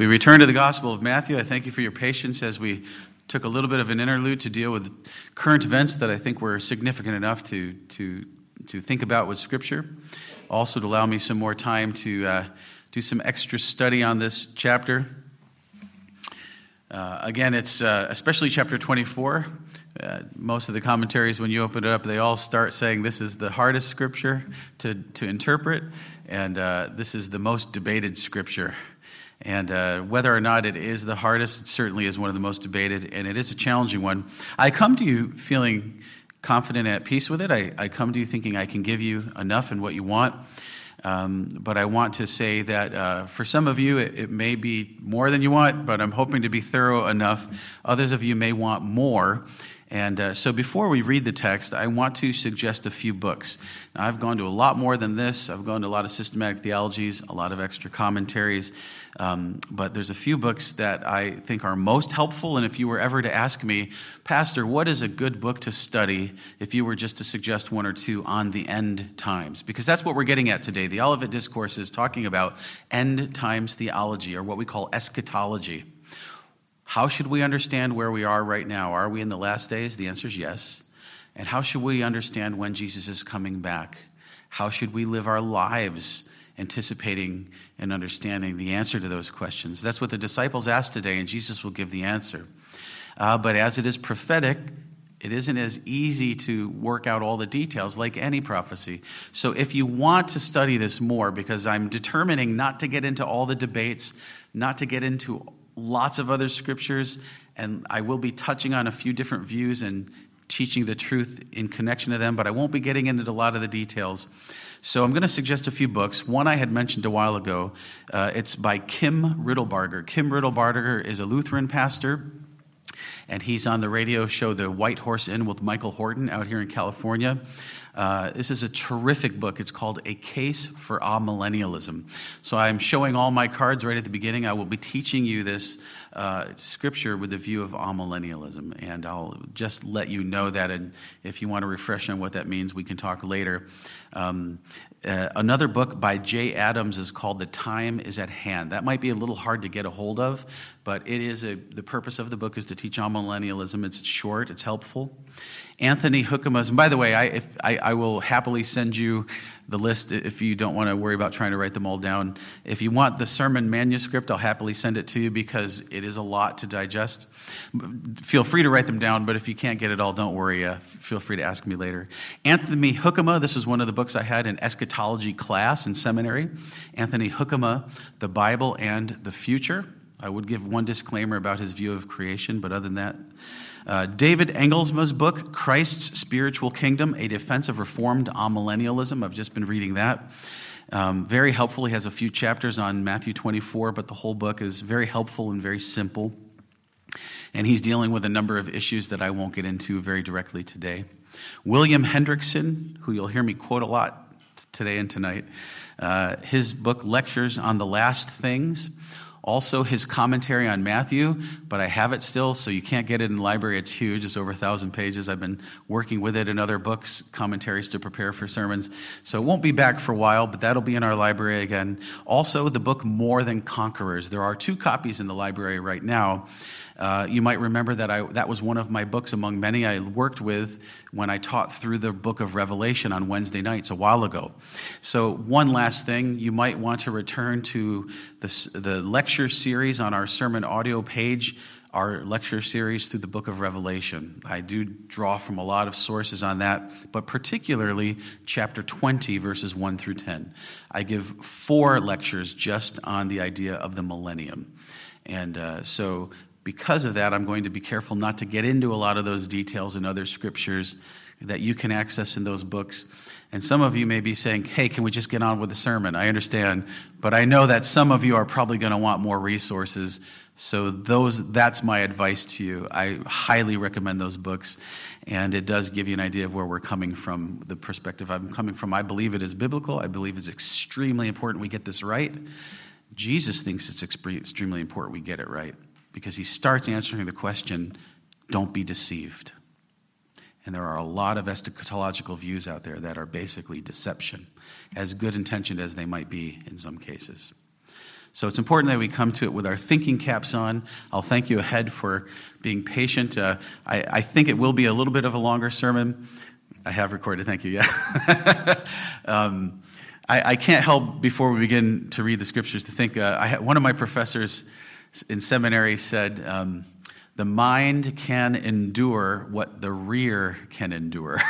We return to the Gospel of Matthew. I thank you for your patience as we took a little bit of an interlude to deal with current events that I think were significant enough to think about with Scripture. Also to allow me some more time to do some extra study on this chapter. Again, it's especially chapter 24. Most of the commentaries, when you open it up, they all start saying this is the hardest Scripture to interpret, and this is the most debated Scripture. And whether or not it is the hardest, it certainly is one of the most debated, and it is a challenging one. I come to you feeling confident and at peace with it. I come to you thinking I can give you enough and what you want. But I want to say that for some of you, it may be more than you want, but I'm hoping to be thorough enough. Others of you may want more. And so before we read the text, I want to suggest a few books. Now, I've gone to a lot more than this. I've gone to a lot of systematic theologies, a lot of extra commentaries. But there's a few books that I think are most helpful. And if you were ever to ask me, Pastor, what is a good book to study if you were just to suggest one or two on the end times? Because that's what we're getting at today. The Olivet Discourse is talking about end times theology, or what we call eschatology. How should we understand where we are right now? Are we in the last days? The answer is yes. And how should we understand when Jesus is coming back? How should we live our lives anticipating and understanding the answer to those questions? That's what the disciples asked today, and Jesus will give the answer. But as it is prophetic, it isn't as easy to work out all the details like any prophecy. So if you want to study this more, because I'm determining not to get into all the debates, not to get into lots of other scriptures, and I will be touching on a few different views and teaching the truth in connection to them, but I won't be getting into a lot of the details. So I'm going to suggest a few books. One I had mentioned a while ago. It's by Kim Riddlebarger. Kim Riddlebarger is a Lutheran pastor, and he's on the radio show The White Horse Inn with Michael Horton out here in California. This is a terrific book. It's called A Case for Amillennialism. So I'm showing all my cards right at the beginning. I will be teaching you this scripture with the view of amillennialism, and I'll just let you know that. And if you want to refresh on what that means, we can talk later. Another book by Jay Adams is called The Time is at Hand. That might be a little hard to get a hold of, but it is the purpose of the book is to teach amillennialism. It's short, it's helpful. Anthony Hoekema's, and by the way, I will happily send you the list if you don't want to worry about trying to write them all down. If you want the sermon manuscript, I'll happily send it to you because it is a lot to digest. Feel free to write them down, but if you can't get it all, don't worry. Feel free to ask me later. Anthony Hoekema, this is one of the books I had in eschatology class in seminary. Anthony Hoekema, The Bible and the Future. I would give one disclaimer about his view of creation, but other than that, David Engelsma's book, Christ's Spiritual Kingdom, A Defense of Reformed Amillennialism. I've just been reading that. Very helpful. He has a few chapters on Matthew 24, but the whole book is very helpful and very simple. And he's dealing with a number of issues that I won't get into very directly today. William Hendrickson, who you'll hear me quote a lot today and tonight, his book, Lectures on the Last Things. Also, his commentary on Matthew, but I have it still, so you can't get it in the library. It's huge. It's over 1,000 pages. I've been working with it in other books, commentaries to prepare for sermons. So it won't be back for a while, but that'll be in our library again. Also, the book More Than Conquerors. There are 2 copies in the library right now. You might remember that that was one of my books among many I worked with when I taught through the book of Revelation on Wednesday nights a while ago. So one last thing, you might want to return to the lecture series on our sermon audio page, our lecture series through the book of Revelation. I do draw from a lot of sources on that, but particularly chapter 20, verses 1 through 10. I give 4 lectures just on the idea of the millennium. And so because of that, I'm going to be careful not to get into a lot of those details in other scriptures that you can access in those books. And some of you may be saying, hey, can we just get on with the sermon? I understand, but I know that some of you are probably going to want more resources. So that's my advice to you. I highly recommend those books, and it does give you an idea of where we're coming from, the perspective I'm coming from. I believe it is biblical. I believe it's extremely important we get this right. Jesus thinks it's extremely important we get it right, because he starts answering the question, don't be deceived. And there are a lot of eschatological views out there that are basically deception, as good intentioned as they might be in some cases. So it's important that we come to it with our thinking caps on. I'll thank you ahead for being patient. I think it will be a little bit of a longer sermon. I have recorded, thank you, yeah. I can't help, before we begin to read the scriptures, to think, one of my professors in seminary said, the mind can endure what the rear can endure.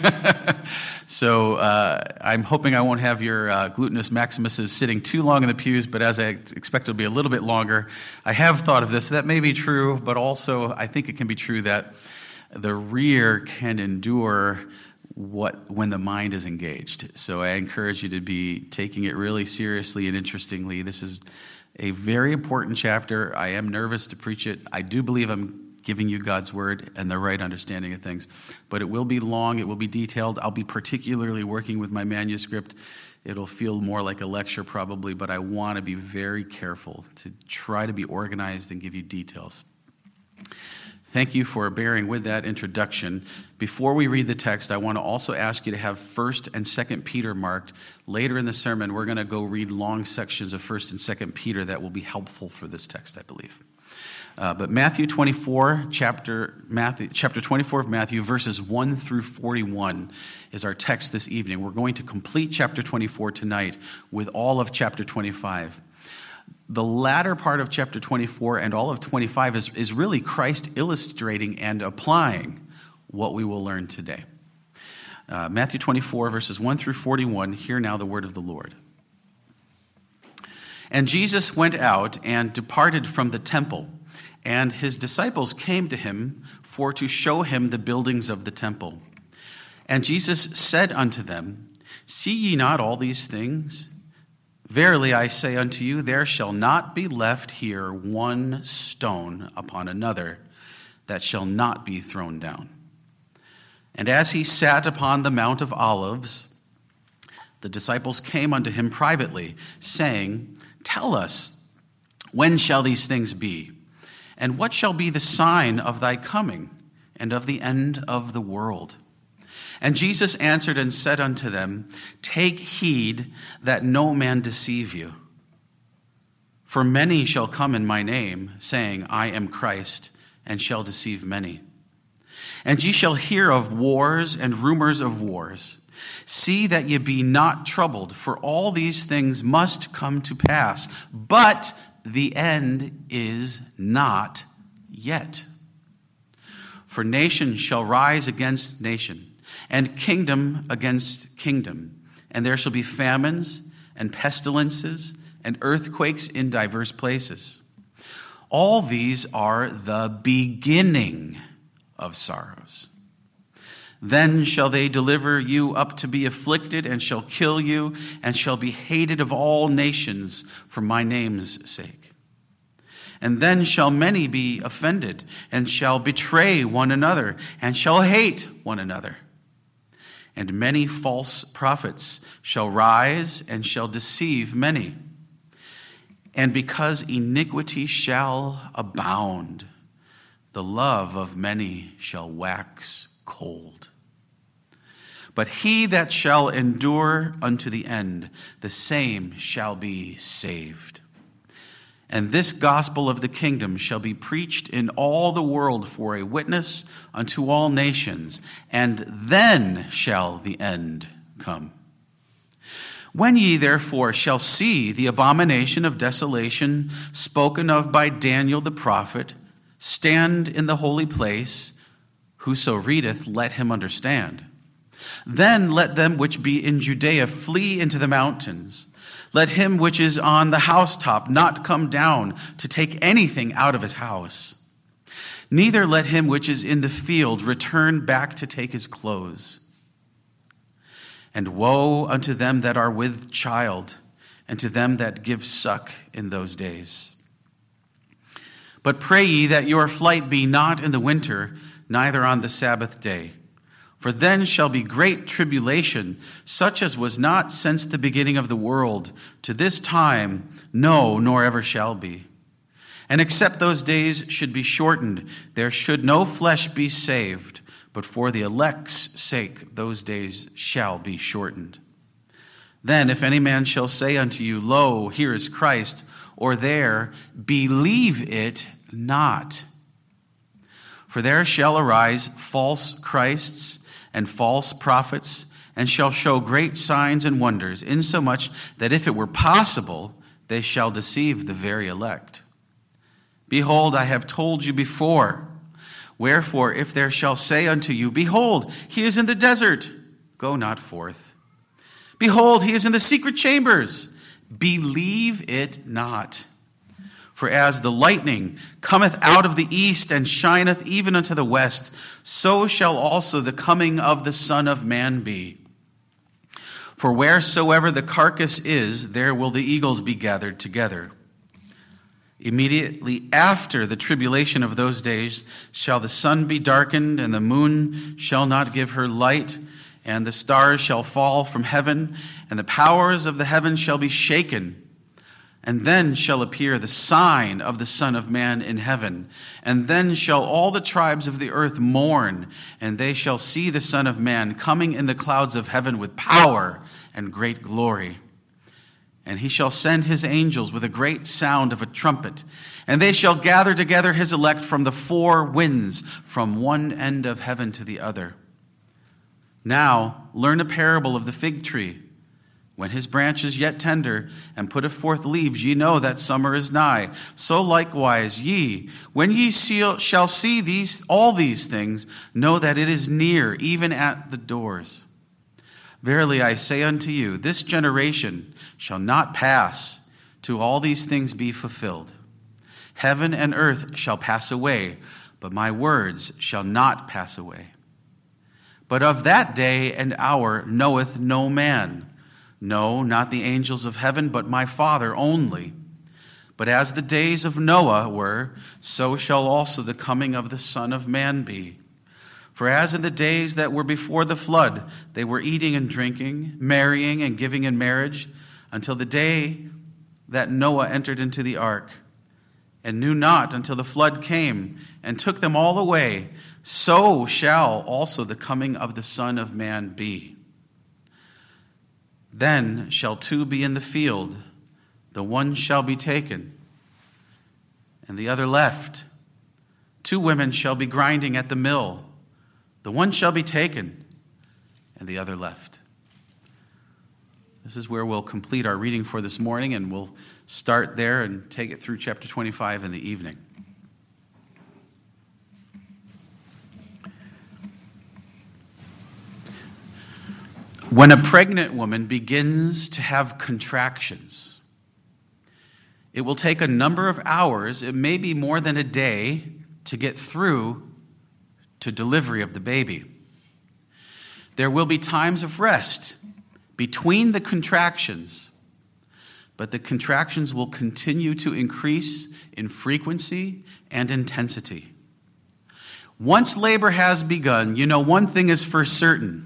So I'm hoping I won't have your glutinous maximuses sitting too long in the pews, but as I expect it'll be a little bit longer. I have thought of this. That may be true, but also I think it can be true that the rear can endure when the mind is engaged. So I encourage you to be taking it really seriously and interestingly. This is a very important chapter. I am nervous to preach it. I do believe I'm giving you God's word and the right understanding of things. But it will be long. It will be detailed. I'll be particularly working with my manuscript. It'll feel more like a lecture probably, but I want to be very careful to try to be organized and give you details. Thank you for bearing with that introduction. Before we read the text, I want to also ask you to have 1st and 2nd Peter marked. Later in the sermon, we're going to go read long sections of 1st and 2nd Peter that will be helpful for this text, I believe. But Matthew 24, chapter 24 of Matthew, verses 1 through 41 is our text this evening. We're going to complete chapter 24 tonight with all of chapter 25. The latter part of chapter 24 and all of 25 is really Christ illustrating and applying what we will learn today. Matthew 24, verses 1 through 41, hear now the word of the Lord. And Jesus went out and departed from the temple, and his disciples came to him for to show him the buildings of the temple. And Jesus said unto them, See ye not all these things? Verily I say unto you, there shall not be left here one stone upon another that shall not be thrown down. And as he sat upon the Mount of Olives, the disciples came unto him privately, saying, Tell us, when shall these things be? And what shall be the sign of thy coming and of the end of the world? And Jesus answered and said unto them, Take heed that no man deceive you. For many shall come in my name, saying, I am Christ, and shall deceive many. And ye shall hear of wars and rumors of wars. See that ye be not troubled, for all these things must come to pass, but the end is not yet. For nation shall rise against nation, and kingdom against kingdom, and there shall be famines and pestilences and earthquakes in diverse places. All these are the beginning of sorrows. Then shall they deliver you up to be afflicted, and shall kill you, and shall be hated of all nations for my name's sake. And then shall many be offended, and shall betray one another, and shall hate one another. And many false prophets shall rise, and shall deceive many. And because iniquity shall abound, the love of many shall wax cold. But he that shall endure unto the end, the same shall be saved. And this gospel of the kingdom shall be preached in all the world for a witness unto all nations, and then shall the end come. When ye therefore shall see the abomination of desolation spoken of by Daniel the prophet stand in the holy place, whoso readeth, let him understand. Then let them which be in Judea flee into the mountains. Let him which is on the housetop not come down to take anything out of his house. Neither let him which is in the field return back to take his clothes. And woe unto them that are with child, and to them that give suck in those days. But pray ye that your flight be not in the winter, neither on the Sabbath day. For then shall be great tribulation, such as was not since the beginning of the world, to this time, no, nor ever shall be. And except those days should be shortened, there should no flesh be saved, but for the elect's sake those days shall be shortened. Then if any man shall say unto you, Lo, here is Christ, or there, believe it not. For there shall arise false Christs and false prophets, and shall show great signs and wonders, insomuch that if it were possible, they shall deceive the very elect. Behold, I have told you before. Wherefore, if there shall say unto you, Behold, he is in the desert, go not forth. Behold, he is in the secret chambers, believe it not. For as the lightning cometh out of the east and shineth even unto the west, so shall also the coming of the Son of Man be. For wheresoever the carcass is, there will the eagles be gathered together. Immediately after the tribulation of those days shall the sun be darkened, and the moon shall not give her light, and the stars shall fall from heaven, and the powers of the heavens shall be shaken. And then shall appear the sign of the Son of Man in heaven. And then shall all the tribes of the earth mourn, and they shall see the Son of Man coming in the clouds of heaven with power and great glory. And he shall send his angels with a great sound of a trumpet, and they shall gather together his elect from the four winds, from one end of heaven to the other. Now learn a parable of the fig tree. When his branch is yet tender, and putteth forth leaves, ye know that summer is nigh. So likewise ye, when ye shall see all these things, know that it is near, even at the doors. Verily I say unto you, this generation shall not pass till all these things be fulfilled. Heaven and earth shall pass away, but my words shall not pass away. But of that day and hour knoweth no man, no, not the angels of heaven, but my Father only. But as the days of Noah were, so shall also the coming of the Son of Man be. For as in the days that were before the flood, they were eating and drinking, marrying and giving in marriage, until the day that Noah entered into the ark, and knew not until the flood came and took them all away, so shall also the coming of the Son of Man be. Then shall two be in the field, the one shall be taken, and the other left. Two women shall be grinding at the mill, the one shall be taken, and the other left. This is where we'll complete our reading for this morning, and we'll start there and take it through chapter 25 in the evening. When a pregnant woman begins to have contractions, it will take a number of hours, it may be more than a day, to get through to delivery of the baby. There will be times of rest between the contractions, but the contractions will continue to increase in frequency and intensity. Once labor has begun, you know one thing is for certain.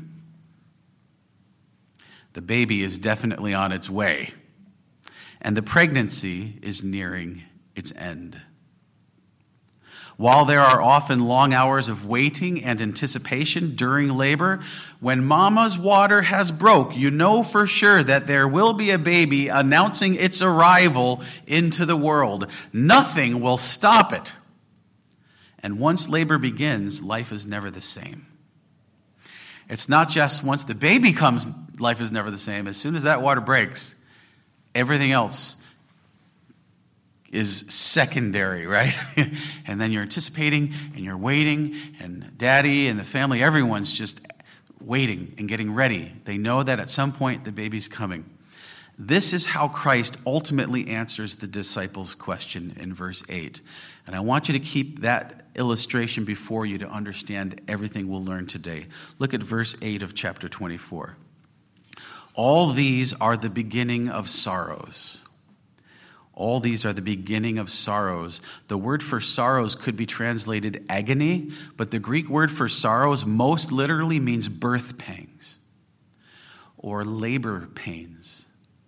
The baby is definitely on its way, and the pregnancy is nearing its end. While there are often long hours of waiting and anticipation during labor, when mama's water has broke, you know for sure that there will be a baby announcing its arrival into the world. Nothing will stop it. And once labor begins, life is never the same. It's not just once the baby comes, life is never the same. As soon as that water breaks, everything else is secondary, right? And then you're anticipating and you're waiting, and daddy and the family, everyone's just waiting and getting ready. They know that at some point the baby's coming. This is how Christ ultimately answers the disciples' question in verse 8. And I want you to keep that illustration before you to understand everything we'll learn today. Look at verse 8 of chapter 24. All these are the beginning of sorrows. All these are the beginning of sorrows. The word for sorrows could be translated agony, but the Greek word for sorrows most literally means birth pangs or labor pains.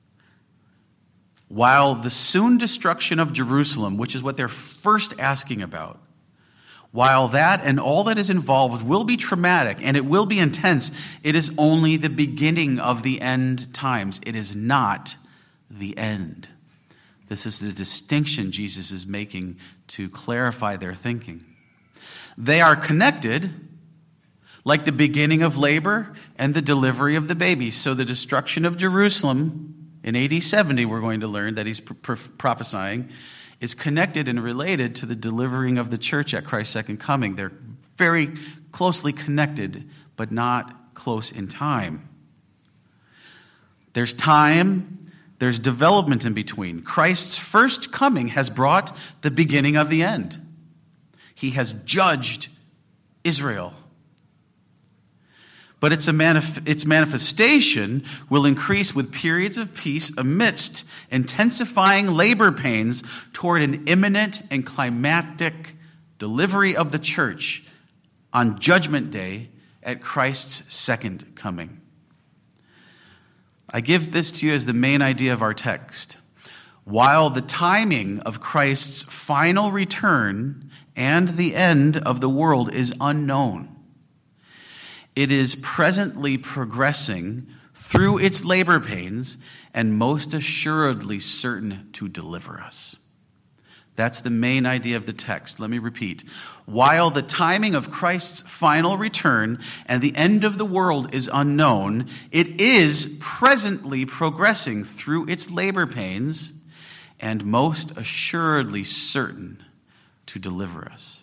While the soon destruction of Jerusalem, which is what they're first asking about, while that and all that is involved will be traumatic and it will be intense, it is only the beginning of the end times. It is not the end. This is the distinction Jesus is making to clarify their thinking. They are connected, like the beginning of labor and the delivery of the baby. So the destruction of Jerusalem in AD 70, we're going to learn that he's prophesying, is connected and related to the delivering of the church at Christ's second coming. They're very closely connected, but not close in time. There's time, there's development in between. Christ's first coming has brought the beginning of the end. He has judged Israel. But its manifestation will increase with periods of peace amidst intensifying labor pains toward an imminent and climactic delivery of the church on Judgment Day at Christ's second coming. I give this to you as the main idea of our text. While the timing of Christ's final return and the end of the world is unknown, it is presently progressing through its labor pains and most assuredly certain to deliver us. That's the main idea of the text. Let me repeat. While the timing of Christ's final return and the end of the world is unknown, it is presently progressing through its labor pains and most assuredly certain to deliver us.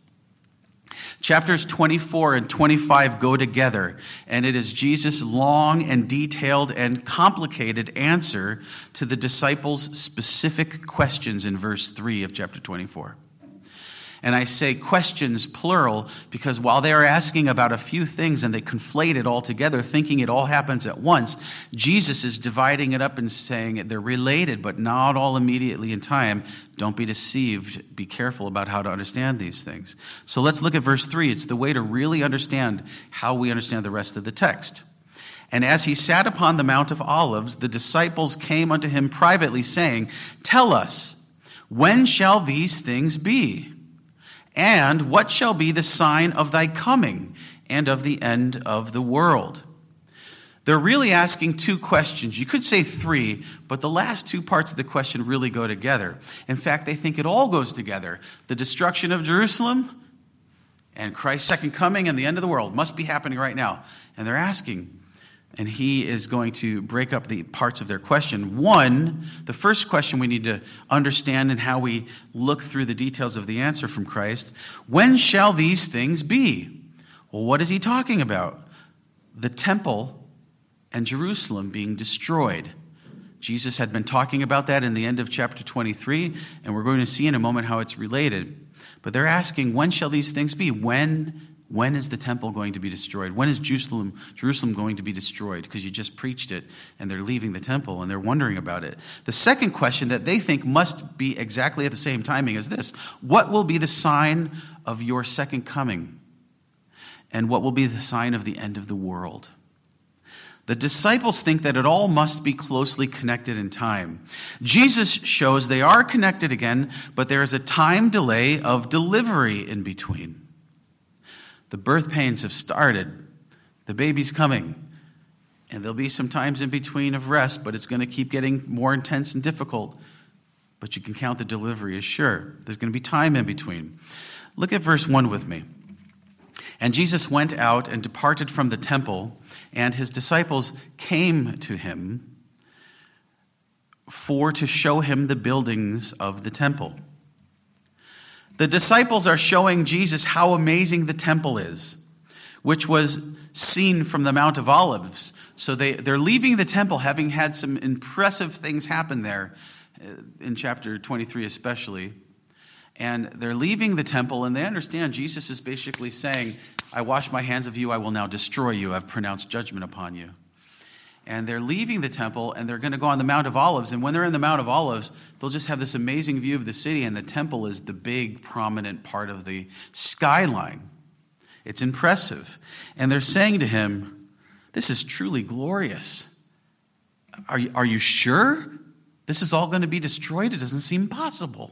Chapters 24 and 25 go together, and it is Jesus' long and detailed and complicated answer to the disciples' specific questions in verse 3 of chapter 24. And I say questions plural because while they are asking about a few things and they conflate it all together, thinking it all happens at once, Jesus is dividing it up and saying they're related, but not all immediately in time. Don't be deceived. Be careful about how to understand these things. So let's look at verse 3. It's the way to really understand how we understand the rest of the text. And as he sat upon the Mount of Olives, the disciples came unto him privately, saying, "Tell us, when shall these things be? And what shall be the sign of thy coming and of the end of the world?" They're really asking two questions. You could say three, but the last two parts of the question really go together. In fact, they think it all goes together. The destruction of Jerusalem and Christ's second coming and the end of the world must be happening right now. And they're asking, and he is going to break up the parts of their question. One, the first question we need to understand and how we look through the details of the answer from Christ. When shall these things be? Well, what is he talking about? The temple and Jerusalem being destroyed. Jesus had been talking about that in the end of chapter 23, and we're going to see in a moment how it's related. But they're asking, when shall these things be? When is the temple going to be destroyed? When is Jerusalem going to be destroyed? Because you just preached it, and they're leaving the temple, and they're wondering about it. The second question that they think must be exactly at the same timing is this: what will be the sign of your second coming? And what will be the sign of the end of the world? The disciples think that it all must be closely connected in time. Jesus shows they are connected again, but there is a time delay of delivery in between. The birth pains have started. The baby's coming. And there'll be some times in between of rest, but it's going to keep getting more intense and difficult. But you can count the delivery as sure. There's going to be time in between. Look at verse 1 with me. And Jesus went out and departed from the temple, and his disciples came to him to show him the buildings of the temple. The disciples are showing Jesus how amazing the temple is, which was seen from the Mount of Olives. So they're leaving the temple, having had some impressive things happen there, in chapter 23 especially. And they're leaving the temple, and they understand Jesus is basically saying, I wash my hands of you, I will now destroy you, I've pronounced judgment upon you. And they're leaving the temple, and they're going to go on the Mount of Olives. And when they're in the Mount of Olives, they'll just have this amazing view of the city, and the temple is the big, prominent part of the skyline. It's impressive. And they're saying to him, this is truly glorious. Are you sure this is all going to be destroyed? It doesn't seem possible.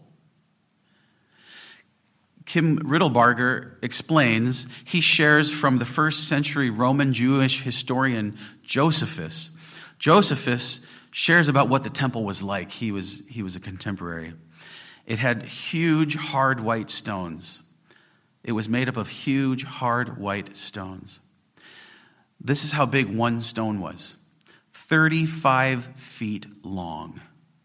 Kim Riddlebarger explains, he shares from the first century Roman Jewish historian Josephus. Josephus shares about what the temple was like. He was a contemporary. It had huge, hard, white stones. It was made up of huge, hard, white stones. This is how big one stone was. 35 feet long,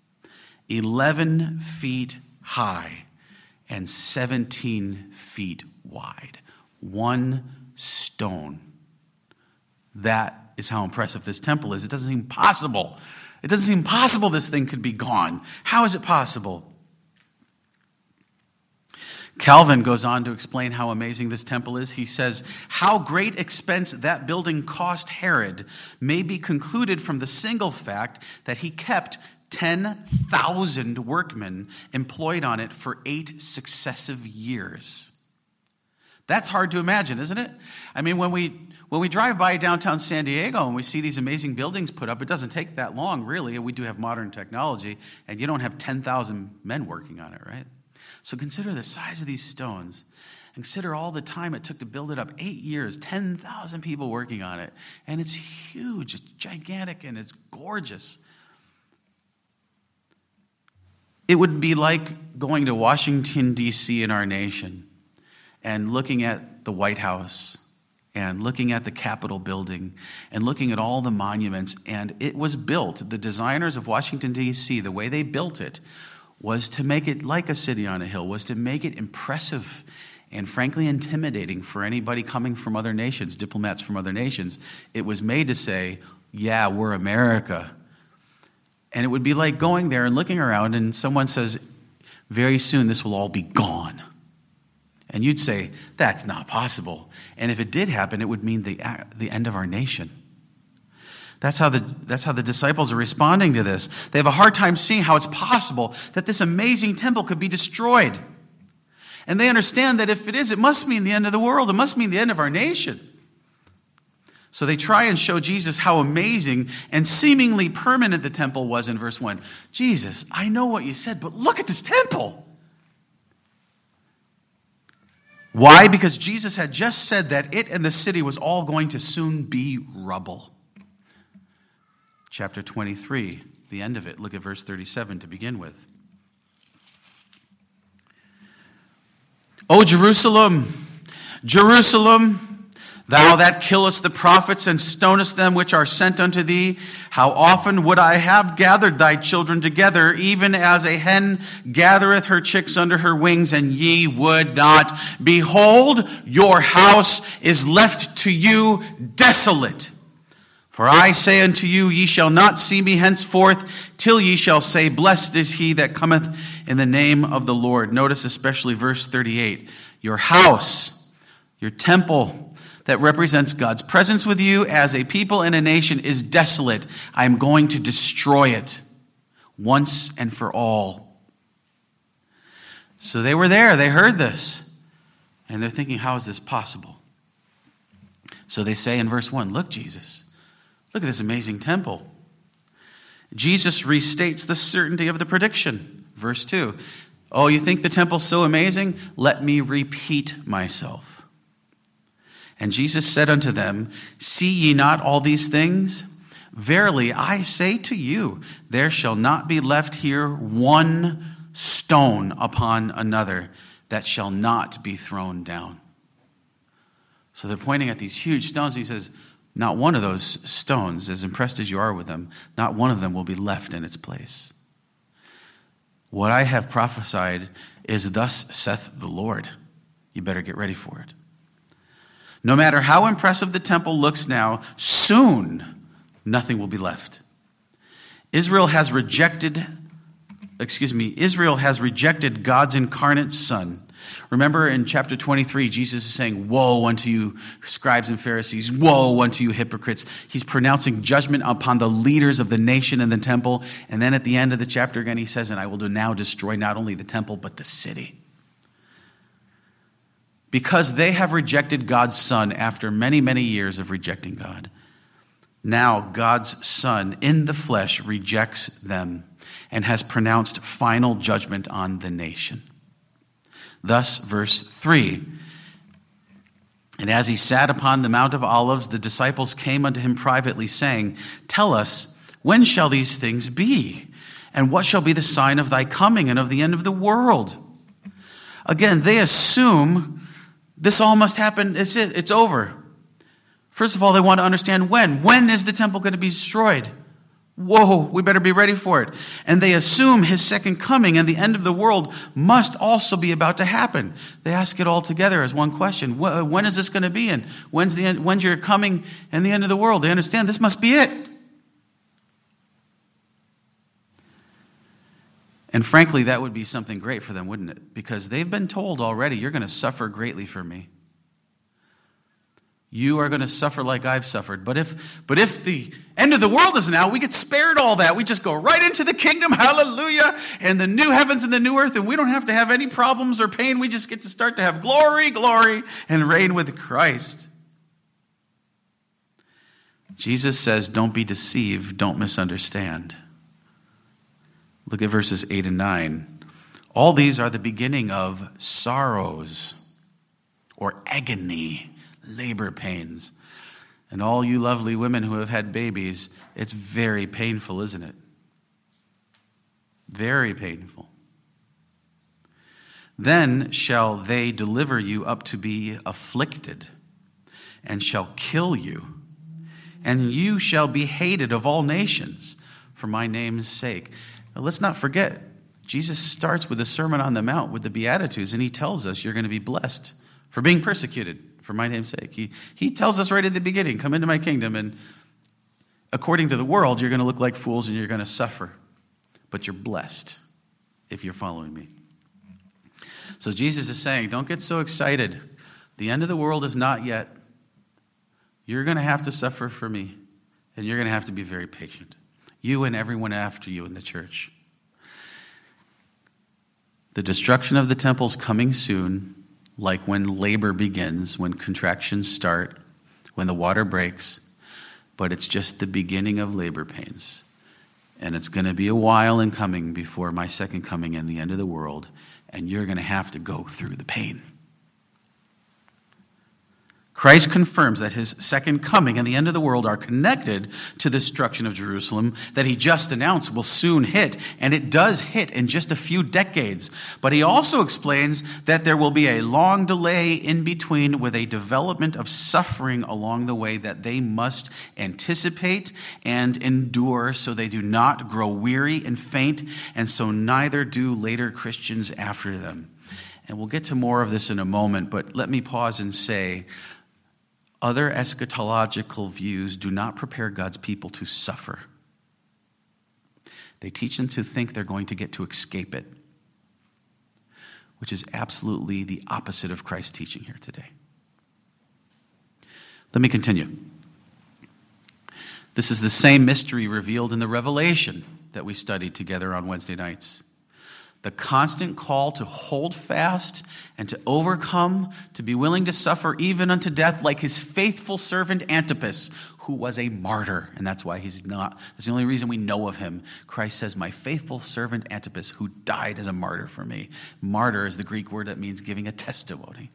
11 feet high, and 17 feet wide. One stone. That is how impressive this temple is. It doesn't seem possible. It doesn't seem possible this thing could be gone. How is it possible? Calvin goes on to explain how amazing this temple is. He says, how great expense that building cost Herod may be concluded from the single fact that he kept 10,000 workmen employed on it for 8 successive years. That's hard to imagine, isn't it? I mean, when we drive by downtown San Diego and we see these amazing buildings put up, it doesn't take that long, really. We do have modern technology, and you don't have 10,000 men working on it, right? So consider the size of these stones. And consider all the time it took to build it up. 8 years, 10,000 people working on it. And it's huge, it's gigantic, and it's gorgeous. It would be like going to Washington, D.C. in our nation and looking at the White House and looking at the Capitol building and looking at all the monuments. And it was built, the designers of Washington, D.C., the way they built it was to make it like a city on a hill, was to make it impressive and frankly intimidating for anybody coming from other nations, diplomats from other nations. It was made to say, yeah, we're America. And it would be like going there and looking around and someone says, very soon this will all be gone. And you'd say, that's not possible. And if it did happen, it would mean the end of our nation. That's how the disciples are responding to this. They have a hard time seeing how it's possible that this amazing temple could be destroyed. And they understand that if it is, it must mean the end of the world. It must mean the end of our nation. So they try and show Jesus how amazing and seemingly permanent the temple was in verse 1. Jesus, I know what you said, but look at this temple. Why? Because Jesus had just said that it and the city was all going to soon be rubble. Chapter 23, the end of it. Look at verse 37 to begin with. O Jerusalem, Jerusalem, thou that killest the prophets and stonest them which are sent unto thee, how often would I have gathered thy children together, even as a hen gathereth her chicks under her wings, and ye would not. Behold, your house is left to you desolate. For I say unto you, ye shall not see me henceforth, till ye shall say, blessed is he that cometh in the name of the Lord. Notice especially verse 38. Your house, your temple that represents God's presence with you as a people and a nation is desolate. I am going to destroy it once and for all. So they were there. They heard this. And they're thinking, how is this possible? So they say in verse 1, look, Jesus, look at this amazing temple. Jesus restates the certainty of the prediction. Verse 2. Oh, you think the temple's so amazing? Let me repeat myself. And Jesus said unto them, see ye not all these things? Verily, I say to you, there shall not be left here one stone upon another that shall not be thrown down. So they're pointing at these huge stones. He says, not one of those stones, as impressed as you are with them, not one of them will be left in its place. What I have prophesied is thus saith the Lord. You better get ready for it. No matter how impressive the temple looks now, soon nothing will be left. Israel has rejected God's incarnate Son. Remember in chapter 23, Jesus is saying, woe unto you, scribes and Pharisees, woe unto you, hypocrites. He's pronouncing judgment upon the leaders of the nation and the temple. And then at the end of the chapter again, he says, and I will now destroy not only the temple, but the city. Because they have rejected God's Son after many, many years of rejecting God. Now God's Son in the flesh rejects them and has pronounced final judgment on the nation. Thus, verse 3, and as he sat upon the Mount of Olives, the disciples came unto him privately, saying, tell us, When shall these things be? And what shall be the sign of thy coming and of the end of the world? Again, they assume this all must happen. It's over. First of all, they want to understand when. When is the temple going to be destroyed? Whoa, we better be ready for it. And they assume his second coming and the end of the world must also be about to happen. They ask it all together as one question. When is this going to be? And when's your coming and the end of the world? They understand this must be it. And frankly, that would be something great for them, wouldn't it? Because they've been told already, you're going to suffer greatly for me. You are going to suffer like I've suffered. But if the end of the world is now, we get spared all that. We just go right into the kingdom, hallelujah, and the new heavens and the new earth, and we don't have to have any problems or pain. We just get to start to have glory, glory, and reign with Christ. Jesus says, don't be deceived, don't misunderstand. Look at verses 8 and 9. All these are the beginning of sorrows or agony, labor pains. And all you lovely women who have had babies, it's very painful, isn't it? Very painful. Then shall they deliver you up to be afflicted, and shall kill you, and you shall be hated of all nations for my name's sake. Now, let's not forget, Jesus starts with the Sermon on the Mount with the Beatitudes, and he tells us you're going to be blessed for being persecuted for my name's sake. He tells us right at the beginning, come into my kingdom, and according to the world, you're going to look like fools and you're going to suffer. But you're blessed if you're following me. So Jesus is saying, don't get so excited. The end of the world is not yet. You're going to have to suffer for me, and you're going to have to be very patient. You and everyone after you in the church. The destruction of the temple's coming soon, like when labor begins, when contractions start, when the water breaks, but it's just the beginning of labor pains. And it's going to be a while in coming before my second coming and the end of the world, and you're going to have to go through the pain. Christ confirms that his second coming and the end of the world are connected to the destruction of Jerusalem that he just announced will soon hit, and it does hit in just a few decades. But he also explains that there will be a long delay in between with a development of suffering along the way that they must anticipate and endure so they do not grow weary and faint, and so neither do later Christians after them. And we'll get to more of this in a moment, but let me pause and say, other eschatological views do not prepare God's people to suffer. They teach them to think they're going to get to escape it, which is absolutely the opposite of Christ's teaching here today. Let me continue. This is the same mystery revealed in the Revelation that we studied together on Wednesday nights. The constant call to hold fast and to overcome, to be willing to suffer even unto death, like his faithful servant Antipas, who was a martyr. And that's why he's not. That's the only reason we know of him. Christ says, my faithful servant Antipas, who died as a martyr for me. Martyr is the Greek word that means giving a testimony.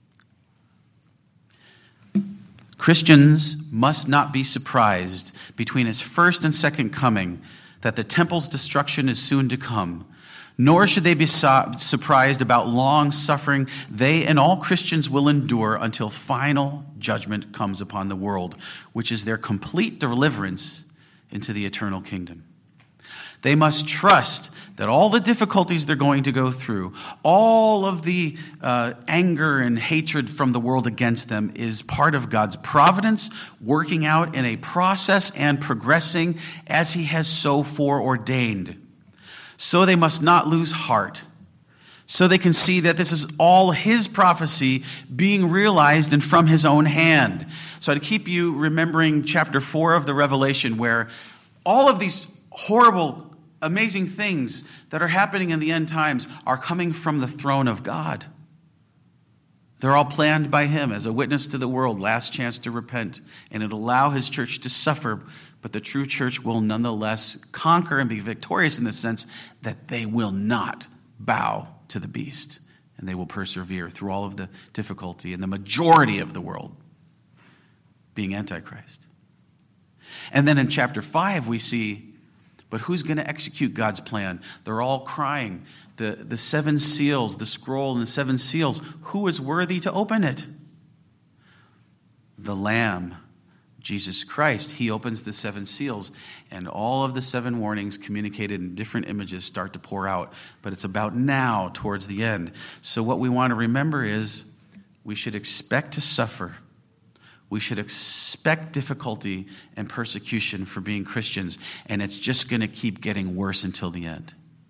Christians must not be surprised between his first and second coming that the temple's destruction is soon to come. Nor should they be surprised about long suffering they and all Christians will endure until final judgment comes upon the world, which is their complete deliverance into the eternal kingdom. They must trust that all the difficulties they're going to go through, all of the anger and hatred from the world against them is part of God's providence, working out in a process and progressing as he has so foreordained. So they must not lose heart, so they can see that this is all his prophecy being realized and from his own hand. So to keep you remembering chapter 4 of the Revelation, where all of these horrible, amazing things that are happening in the end times are coming from the throne of God. They're all planned by him as a witness to the world, last chance to repent, and it'll allow his church to suffer. But the true church will nonetheless conquer and be victorious in the sense that they will not bow to the beast. And they will persevere through all of the difficulty and the majority of the world being Antichrist. And then in chapter 5, we see, but who's going to execute God's plan? They're all crying. The seven seals, the scroll and the seven seals, who is worthy to open it? The Lamb, Jesus Christ. He opens the seven seals, and all of the seven warnings communicated in different images start to pour out. But it's about now, towards the end. So what we want to remember is we should expect to suffer. We should expect difficulty and persecution for being Christians, and it's just going to keep getting worse until the end.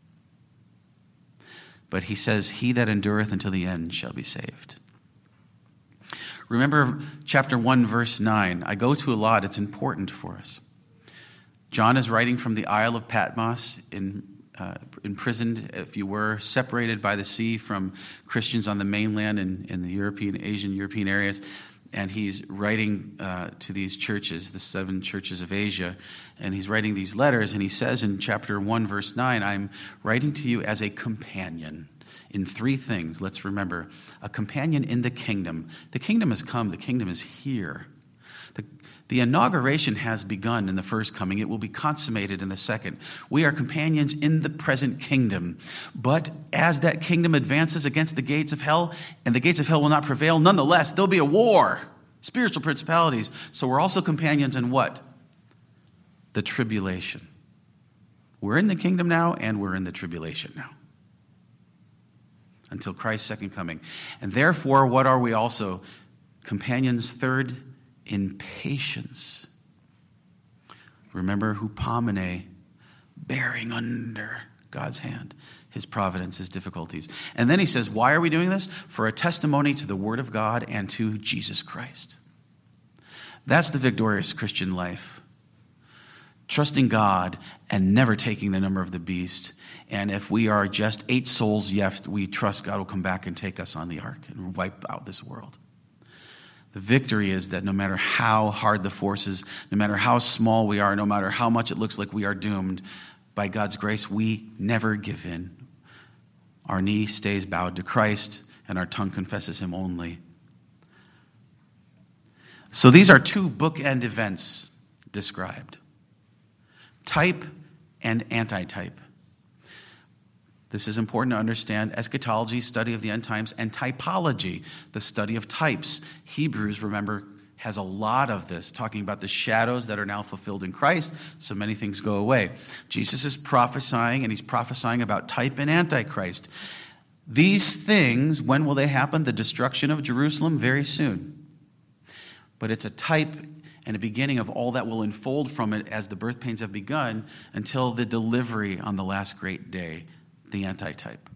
But he says, he that endureth until the end shall be saved. Remember chapter 1, verse 9. I go to a lot. It's important for us. John is writing from the Isle of Patmos, imprisoned, if you were, separated by the sea from Christians on the mainland in the Asian European areas. And he's writing to these churches, the 7 churches of Asia, and he's writing these letters, and he says in chapter 1, verse 9, I'm writing to you as a companion in 3 things. Let's remember, a companion in the kingdom. The kingdom has come. The kingdom is here. The inauguration has begun in the first coming. It will be consummated in the second. We are companions in the present kingdom. But as that kingdom advances against the gates of hell, and the gates of hell will not prevail, nonetheless, there'll be a war, spiritual principalities. So we're also companions in what? The tribulation. We're in the kingdom now, and we're in the tribulation now, until Christ's second coming. And therefore, what are we also? Companions, third, in patience. Remember, hupomene, bearing under God's hand, his providence, his difficulties. And then he says, why are we doing this? For a testimony to the word of God and to Jesus Christ. That's the victorious Christian life. Trusting God and never taking the number of the beast. And if we are just 8 souls yet, we trust God will come back and take us on the ark and wipe out this world. The victory is that no matter how hard the forces, no matter how small we are, no matter how much it looks like we are doomed, by God's grace, we never give in. Our knee stays bowed to Christ, and our tongue confesses him only. So these are 2 bookend events described. Type and antitype. This is important to understand. Eschatology, study of the end times, and typology, the study of types. Hebrews, remember, has a lot of this, talking about the shadows that are now fulfilled in Christ, so many things go away. Jesus is prophesying, and he's prophesying about type and antichrist. These things, when will they happen? The destruction of Jerusalem, very soon. But it's a type and a beginning of all that will unfold from it as the birth pains have begun until the delivery on the last great day, the antitype.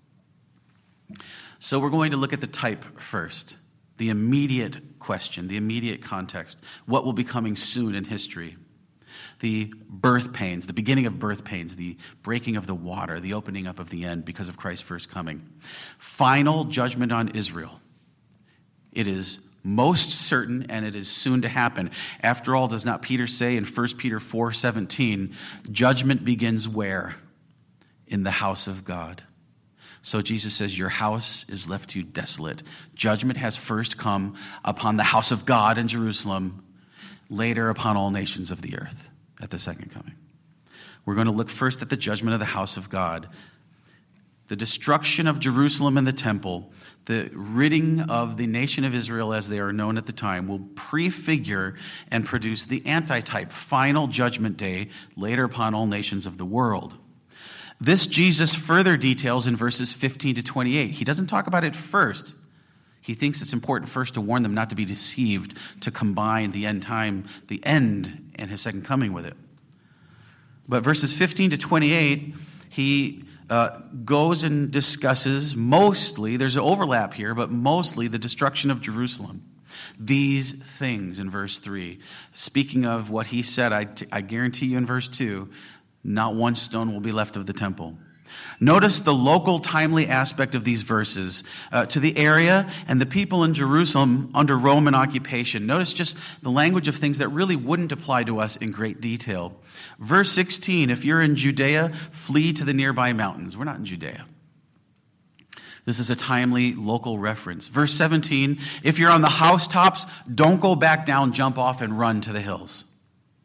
So we're going to look at the type first, the immediate question, the immediate context, what will be coming soon in history. The birth pains, the beginning of birth pains, the breaking of the water, the opening up of the end because of Christ's first coming. Final judgment on Israel. It is most certain, and it is soon to happen. After all, does not Peter say in 1 Peter 4:17, judgment begins where? In the house of God. So Jesus says, your house is left to you desolate. Judgment has first come upon the house of God in Jerusalem, later upon all nations of the earth at the second coming. We're going to look first at the judgment of the house of God. The destruction of Jerusalem and the temple, the ridding of the nation of Israel as they are known at the time, will prefigure and produce the antitype, final judgment day, later upon all nations of the world. This Jesus further details in verses 15 to 28. He doesn't talk about it first. He thinks it's important first to warn them not to be deceived, to combine the end time, the end, and his second coming with it. But verses 15 to 28, he goes and discusses mostly, there's an overlap here, but mostly the destruction of Jerusalem. These things in verse 3. Speaking of what he said, I guarantee you in verse 2, not one stone will be left of the temple. Notice the local, timely aspect of these verses to the area and the people in Jerusalem under Roman occupation. Notice just the language of things that really wouldn't apply to us in great detail. Verse 16, if you're in Judea, flee to the nearby mountains. We're not in Judea. This is a timely local reference. Verse 17, if you're on the housetops, don't go back down, jump off, and run to the hills.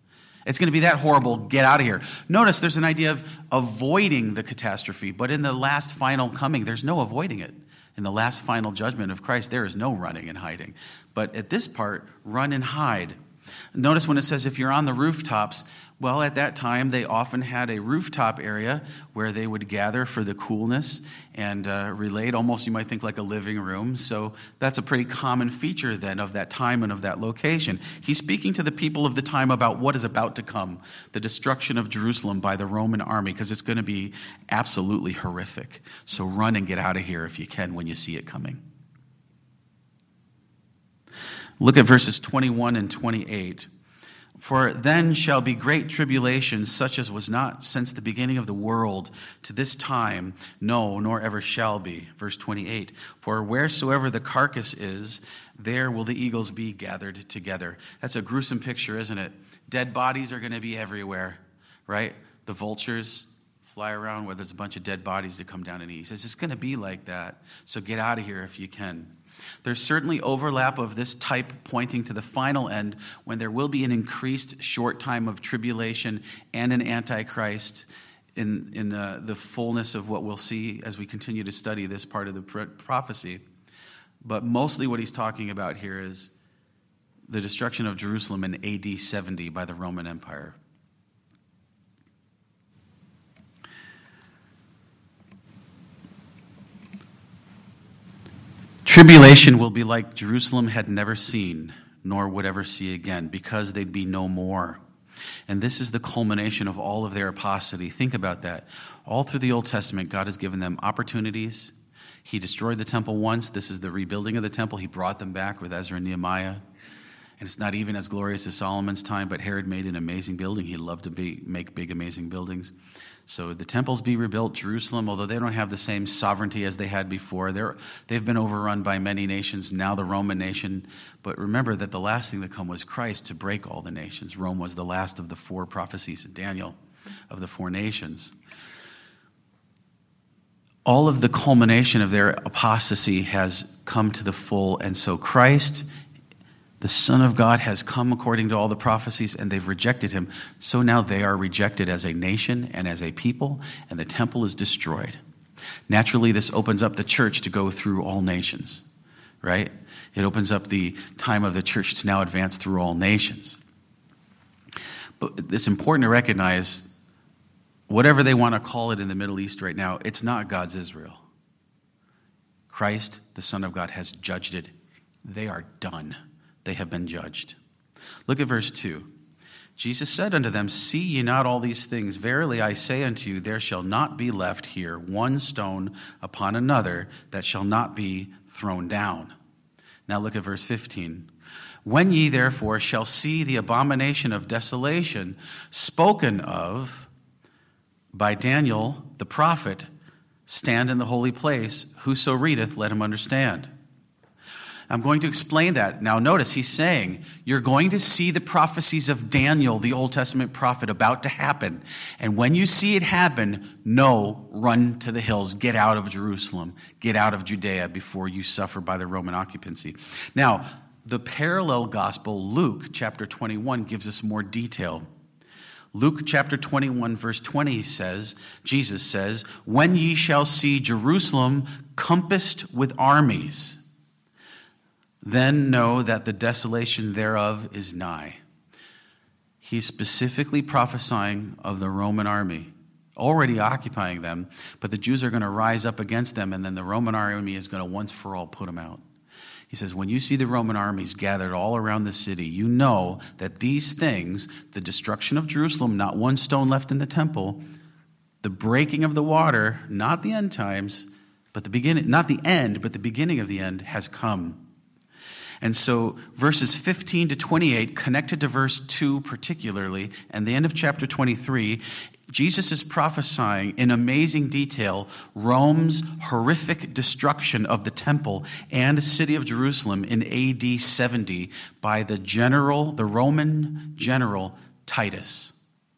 It's going to be that horrible. Get out of here. Notice there's an idea of avoiding the catastrophe, but in the last final coming, there's no avoiding it. In the last final judgment of Christ, there is no running and hiding. But at this part, run and hide. Notice when it says if you're on the rooftops, well, at that time, they often had a rooftop area where they would gather for the coolness and relate, almost you might think like a living room. So that's a pretty common feature then of that time and of that location. He's speaking to the people of the time about what is about to come, the destruction of Jerusalem by the Roman army, because it's going to be absolutely horrific. So run and get out of here if you can when you see it coming. Look at verses 21 and 28. For then shall be great tribulation, such as was not since the beginning of the world to this time, no, nor ever shall be. Verse 28. For wheresoever the carcass is, there will the eagles be gathered together. That's a gruesome picture, isn't it? Dead bodies are going to be everywhere, right? The vultures fly around where there's a bunch of dead bodies to come down and eat. He says it's going to be like that. So get out of here if you can. There's certainly overlap of this type pointing to the final end when there will be an increased short time of tribulation and an antichrist in the fullness of what we'll see as we continue to study this part of the prophecy. But mostly what he's talking about here is the destruction of Jerusalem in AD 70 by the Roman Empire. Tribulation will be like Jerusalem had never seen, nor would ever see again, because they'd be no more. And this is the culmination of all of their apostasy. Think about that. All through the Old Testament, God has given them opportunities. He destroyed the temple once. This is the rebuilding of the temple. He brought them back with Ezra and Nehemiah. And it's not even as glorious as Solomon's time, but Herod made an amazing building. He loved to make big, amazing buildings. So the temples be rebuilt, Jerusalem, although they don't have the same sovereignty as they had before. They've been overrun by many nations, now the Roman nation. But remember that the last thing to come was Christ to break all the nations. Rome was the last of the 4 prophecies in Daniel of the 4 nations. All of the culmination of their apostasy has come to the full, and so Christ, the Son of God, has come according to all the prophecies, and they've rejected him. So now they are rejected as a nation and as a people, and the temple is destroyed. Naturally, this opens up the church to go through all nations, right? It opens up the time of the church to now advance through all nations. But it's important to recognize, whatever they want to call it in the Middle East right now, it's not God's Israel. Christ, the Son of God, has judged it. They are done. They have been judged. Look at verse 2. Jesus said unto them, See ye not all these things? Verily I say unto you, there shall not be left here one stone upon another that shall not be thrown down. Now look at verse 15. When ye therefore shall see the abomination of desolation spoken of by Daniel the prophet stand in the holy place, whoso readeth, let him understand. I'm going to explain that. Now notice, he's saying, you're going to see the prophecies of Daniel, the Old Testament prophet, about to happen. And when you see it happen, run to the hills. Get out of Jerusalem. Get out of Judea before you suffer by the Roman occupancy. Now, the parallel gospel, Luke chapter 21, gives us more detail. Luke chapter 21, verse 20 says, Jesus says, When ye shall see Jerusalem compassed with armies, then know that the desolation thereof is nigh. He's specifically prophesying of the Roman army, already occupying them, but the Jews are going to rise up against them, and then the Roman army is going to once for all put them out. He says, when you see the Roman armies gathered all around the city, you know that these things, the destruction of Jerusalem, not one stone left in the temple, the breaking of the water, not the end times, but the beginning, not the end, but the beginning of the end has come. And so verses 15 to 28, connected to verse 2 particularly, and the end of chapter 23, Jesus is prophesying in amazing detail Rome's horrific destruction of the temple and city of Jerusalem in AD 70 by the Roman general Titus.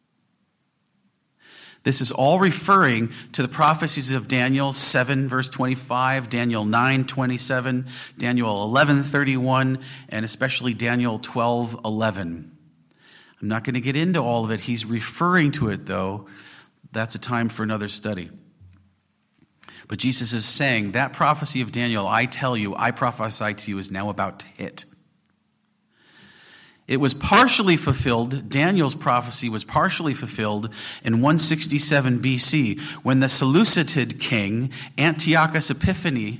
This is all referring to the prophecies of Daniel 7, verse 25, Daniel 9, 27, Daniel 11, 31, and especially Daniel 12, 11. I'm not going to get into all of it. He's referring to it, though. That's a time for another study. But Jesus is saying that prophecy of Daniel, I tell you, I prophesy to you, is now about to hit. It was partially fulfilled. Daniel's prophecy was partially fulfilled in 167 BC when the Seleucid king Antiochus Epiphanes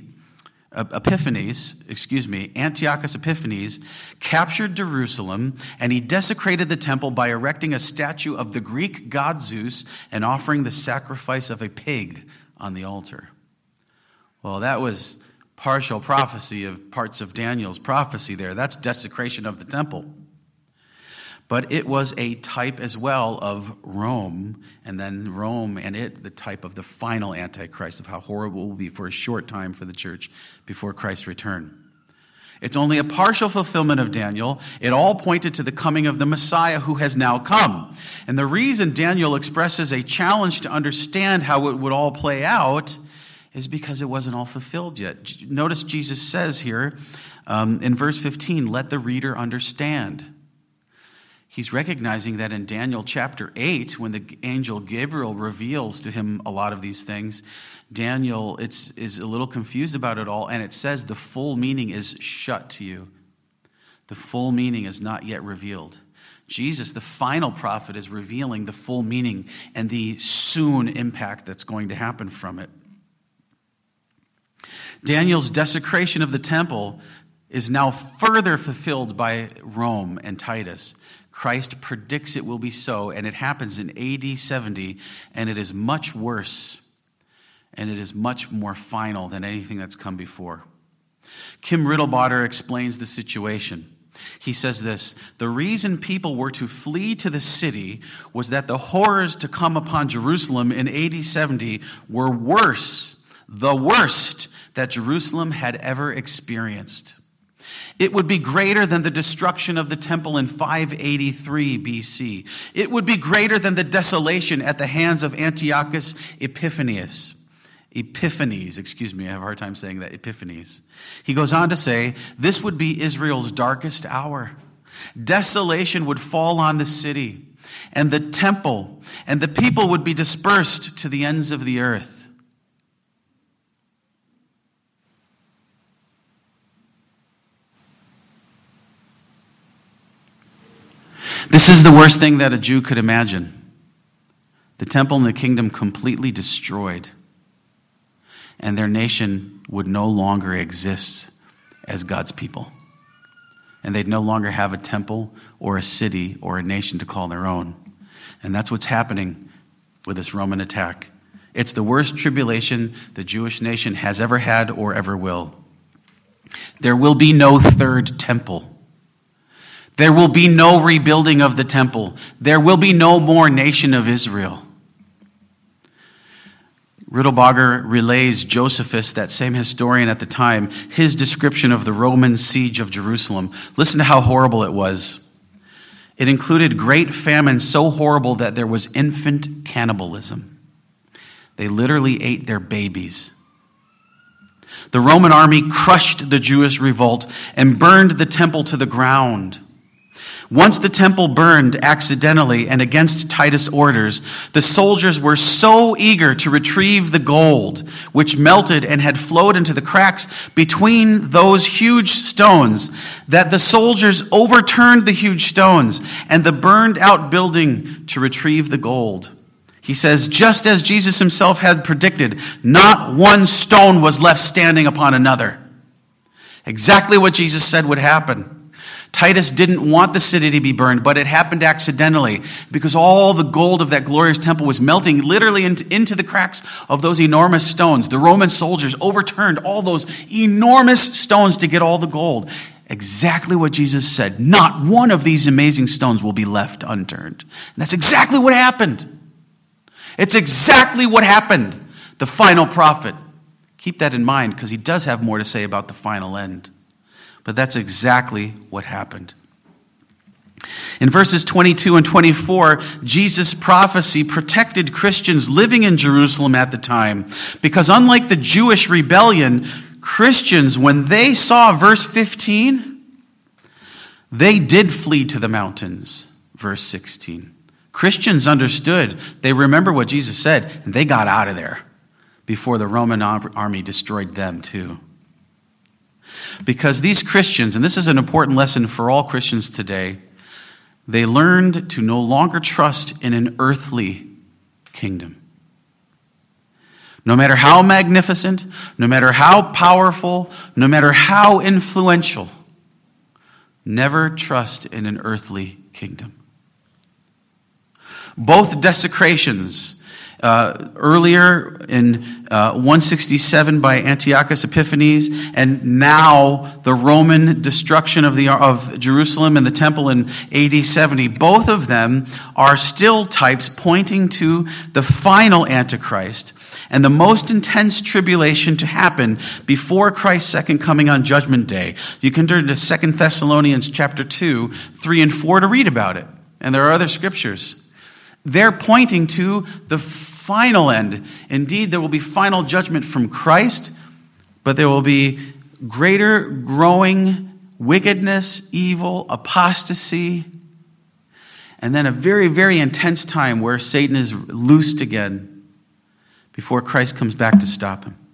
captured Jerusalem, and he desecrated the temple by erecting a statue of the Greek god Zeus and offering the sacrifice of a pig on the altar. Well, that was partial prophecy of parts of Daniel's prophecy there. That's desecration of the temple. But it was a type as well of Rome, and then Rome and it, the type of the final Antichrist, of how horrible it will be for a short time for the church before Christ's return. It's only a partial fulfillment of Daniel. It all pointed to the coming of the Messiah who has now come. And the reason Daniel expresses a challenge to understand how it would all play out is because it wasn't all fulfilled yet. Notice Jesus says here in verse 15, let the reader understand. He's recognizing that in Daniel chapter 8, when the angel Gabriel reveals to him a lot of these things, Daniel is a little confused about it all, and it says the full meaning is shut to you. The full meaning is not yet revealed. Jesus, the final prophet, is revealing the full meaning and the soon impact that's going to happen from it. Daniel's desecration of the temple is now further fulfilled by Rome and Titus. Christ predicts it will be so, and it happens in AD 70, and it is much worse, and it is much more final than anything that's come before. Kim Riddlebotter explains the situation. He says this, the reason people were to flee to the city was that the horrors to come upon Jerusalem in AD 70 were worse, the worst that Jerusalem had ever experienced. It would be greater than the destruction of the temple in 583 BC. It would be greater than the desolation at the hands of Antiochus Epiphanes. I have a hard time saying that, Epiphanes. He goes on to say, this would be Israel's darkest hour. Desolation would fall on the city and the temple, and the people would be dispersed to the ends of the earth. This is the worst thing that a Jew could imagine. The temple and the kingdom completely destroyed, and their nation would no longer exist as God's people. And they'd no longer have a temple or a city or a nation to call their own. And that's what's happening with this Roman attack. It's the worst tribulation the Jewish nation has ever had or ever will. There will be no third temple. There will be no rebuilding of the temple. There will be no more nation of Israel. Riddlebacher relays Josephus, that same historian at the time, his description of the Roman siege of Jerusalem. Listen to how horrible it was. It included great famine so horrible that there was infant cannibalism. They literally ate their babies. The Roman army crushed the Jewish revolt and burned the temple to the ground. Once the temple burned accidentally and against Titus' orders, the soldiers were so eager to retrieve the gold, which melted and had flowed into the cracks between those huge stones, that the soldiers overturned the huge stones and the burned out building to retrieve the gold. He says, just as Jesus himself had predicted, not one stone was left standing upon another. Exactly what Jesus said would happen. Titus didn't want the city to be burned, but it happened accidentally because all the gold of that glorious temple was melting literally into the cracks of those enormous stones. The Roman soldiers overturned all those enormous stones to get all the gold. Exactly what Jesus said. Not one of these amazing stones will be left unturned. And that's exactly what happened. It's exactly what happened. The final prophet. Keep that in mind because he does have more to say about the final end. But that's exactly what happened. In verses 22 and 24, Jesus' prophecy protected Christians living in Jerusalem at the time. Because unlike the Jewish rebellion, Christians, when they saw verse 15, they did flee to the mountains. verse 16. Christians understood. They remember what Jesus said, and they got out of there before the Roman army destroyed them too. Because these Christians, and this is an important lesson for all Christians today, they learned to no longer trust in an earthly kingdom. No matter how magnificent, no matter how powerful, no matter how influential, never trust in an earthly kingdom. Both desecrations, earlier in 167 by Antiochus Epiphanes, and now the Roman destruction of Jerusalem and the temple in AD 70, both of them are still types pointing to the final Antichrist and the most intense tribulation to happen before Christ's second coming on Judgment Day. You can turn to 2 Thessalonians chapter 2, 3 and 4 to read about it. And there are other scriptures. They're pointing to the final end. Indeed, there will be final judgment from Christ, but there will be greater growing wickedness, evil, apostasy, and then a very, very intense time where Satan is loosed again before Christ comes back to stop him.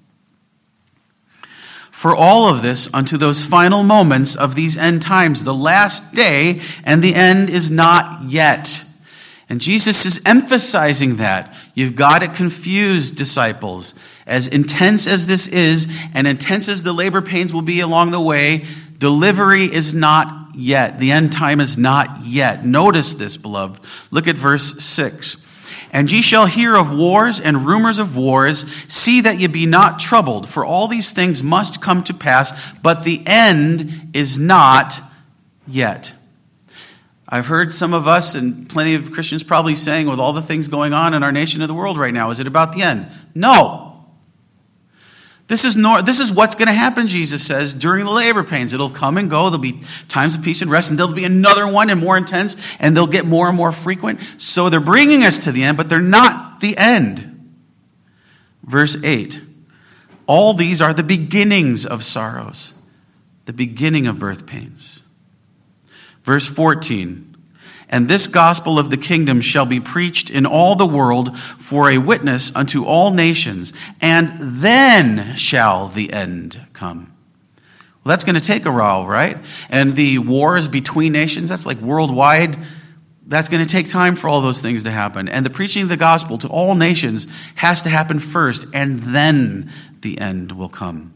For all of this, unto those final moments of these end times, the last day and the end is not yet. And Jesus is emphasizing that. You've got to confuse, disciples. As intense as this is, and intense as the labor pains will be along the way, delivery is not yet. The end time is not yet. Notice this, beloved. Look at verse 6. And ye shall hear of wars and rumors of wars. See that ye be not troubled, for all these things must come to pass, but the end is not yet. I've heard some of us and plenty of Christians probably saying, with all the things going on in our nation and the world right now, is it about the end? No. This is what's going to happen, Jesus says, during the labor pains. It'll come and go. There'll be times of peace and rest, and there'll be another one and more intense, and they'll get more and more frequent. So they're bringing us to the end, but they're not the end. Verse 8. All these are the beginnings of sorrows, the beginning of birth pains. Verse 14. And this gospel of the kingdom shall be preached in all the world for a witness unto all nations, and then shall the end come. Well, that's going to take a while, right? And the wars between nations, that's like worldwide. That's going to take time for all those things to happen. And the preaching of the gospel to all nations has to happen first, and then the end will come.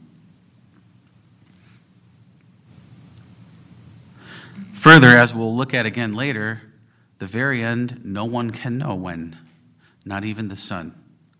Further, as we'll look at again later, the very end, no one can know when, not even the Son.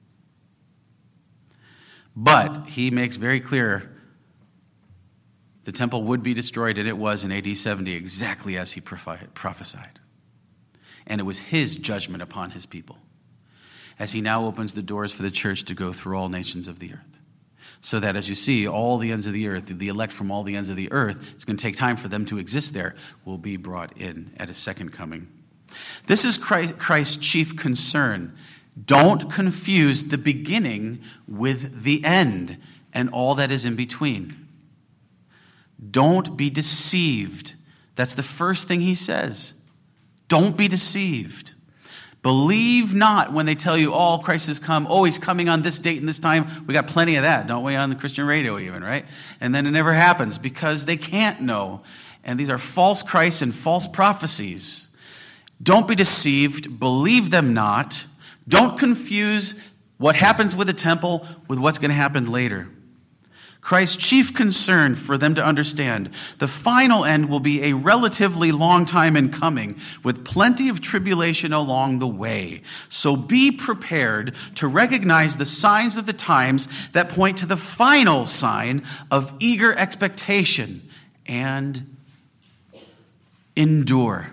But he makes very clear the temple would be destroyed, and it was in AD 70, exactly as he prophesied. And it was his judgment upon his people, as he now opens the doors for the church to go through all nations of the earth. So that, as you see, all the ends of the earth, the elect from all the ends of the earth, it's going to take time for them to exist there, will be brought in at his second coming. This is Christ's chief concern. Don't confuse the beginning with the end and all that is in between. Don't be deceived. That's the first thing he says. Don't be deceived. Believe not when they tell you, oh, Christ has come. Oh, he's coming on this date and this time. We got plenty of that, don't we, on the Christian radio even, right? And then it never happens because they can't know. And these are false Christs and false prophecies. Don't be deceived. Believe them not. Don't confuse what happens with the temple with what's going to happen later. Christ's chief concern for them to understand, the final end will be a relatively long time in coming with plenty of tribulation along the way. So be prepared to recognize the signs of the times that point to the final sign of eager expectation and endure.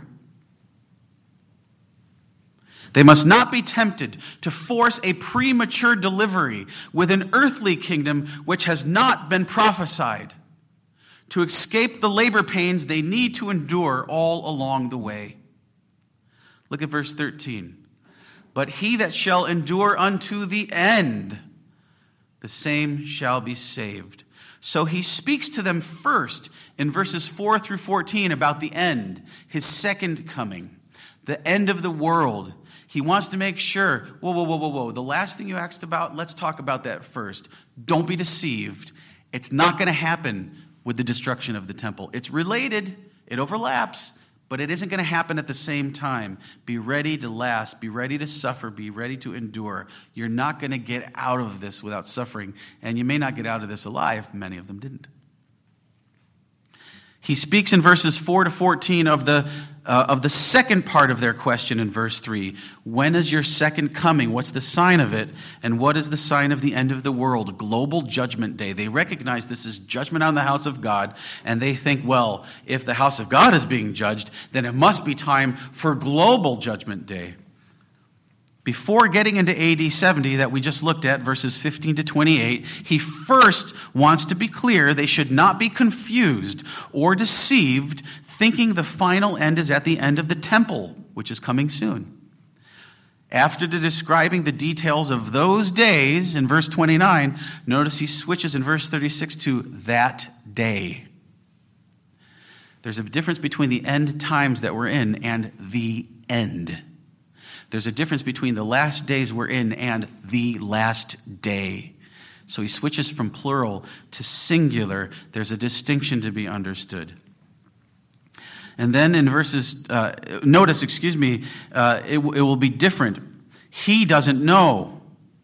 They must not be tempted to force a premature delivery with an earthly kingdom which has not been prophesied, to escape the labor pains they need to endure all along the way. Look at verse 13. But he that shall endure unto the end, the same shall be saved. So he speaks to them first in verses 4 through 14 about the end, his second coming. the end of the world. He wants to make sure, whoa. The last thing you asked about, let's talk about that first. Don't be deceived. It's not going to happen with the destruction of the temple. It's related, it overlaps, but it isn't going to happen at the same time. Be ready to last, be ready to suffer, be ready to endure. You're not going to get out of this without suffering, and you may not get out of this alive. Many of them didn't. He speaks in verses 4 to 14 of the second part of their question in verse 3. When is your second coming? What's the sign of it? And what is the sign of the end of the world? Global judgment day. They recognize this is judgment on the house of God, and they think, well, if the house of God is being judged, then it must be time for global judgment day. Before getting into AD 70 that we just looked at, verses 15 to 28, he first wants to be clear they should not be confused or deceived, thinking the final end is at the end of the temple, which is coming soon. After describing the details of those days in verse 29, notice he switches in verse 36 to that day. There's a difference between the end times that we're in and the end. There's a difference between the last days we're in and the last day. So he switches from plural to singular. There's a distinction to be understood. And then in verses, notice, it will be different. He doesn't know.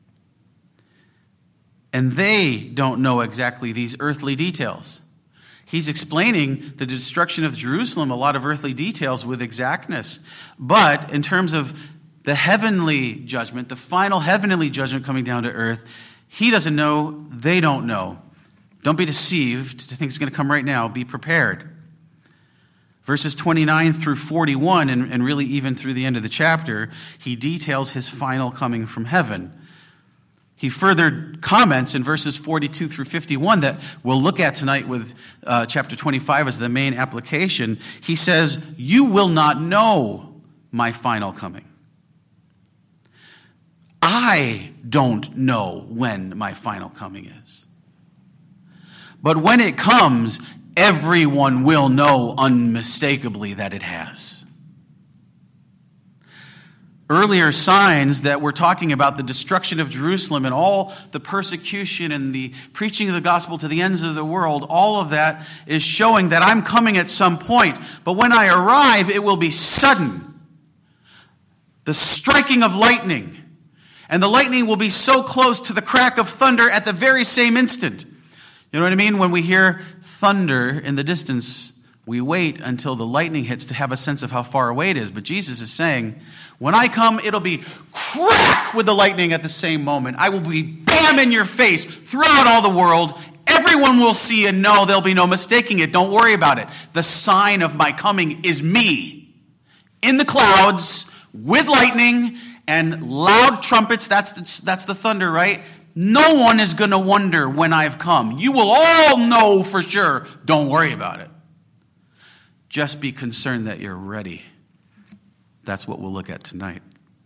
And they don't know exactly these earthly details. He's explaining the destruction of Jerusalem, a lot of earthly details with exactness. But in terms of the heavenly judgment, the final heavenly judgment coming down to earth, he doesn't know, they don't know. Don't be deceived to think it's going to come right now. Be prepared. Verses 29 through 41, and really even through the end of the chapter, he details his final coming from heaven. He further comments in verses 42 through 51 that we'll look at tonight with chapter 25 as the main application. He says, you will not know my final coming. I don't know when my final coming is. But when it comes, everyone will know unmistakably that it has. Earlier signs that we're talking about the destruction of Jerusalem and all the persecution and the preaching of the gospel to the ends of the world, all of that is showing that I'm coming at some point. But when I arrive, it will be sudden. The striking of lightning. And the lightning will be so close to the crack of thunder at the very same instant. You know what I mean? When we hear thunder in the distance, we wait until the lightning hits to have a sense of how far away it is. But Jesus is saying, when I come, it'll be crack with the lightning at the same moment. I will be bam in your face throughout all the world. Everyone will see and know. There'll be no mistaking it. Don't worry about it. The sign of my coming is me. In the clouds, with lightning and loud trumpets. That's the thunder, right? No one is going to wonder when I've come. You will all know for sure. Don't worry about it. Just be concerned that you're ready. That's what we'll look at tonight.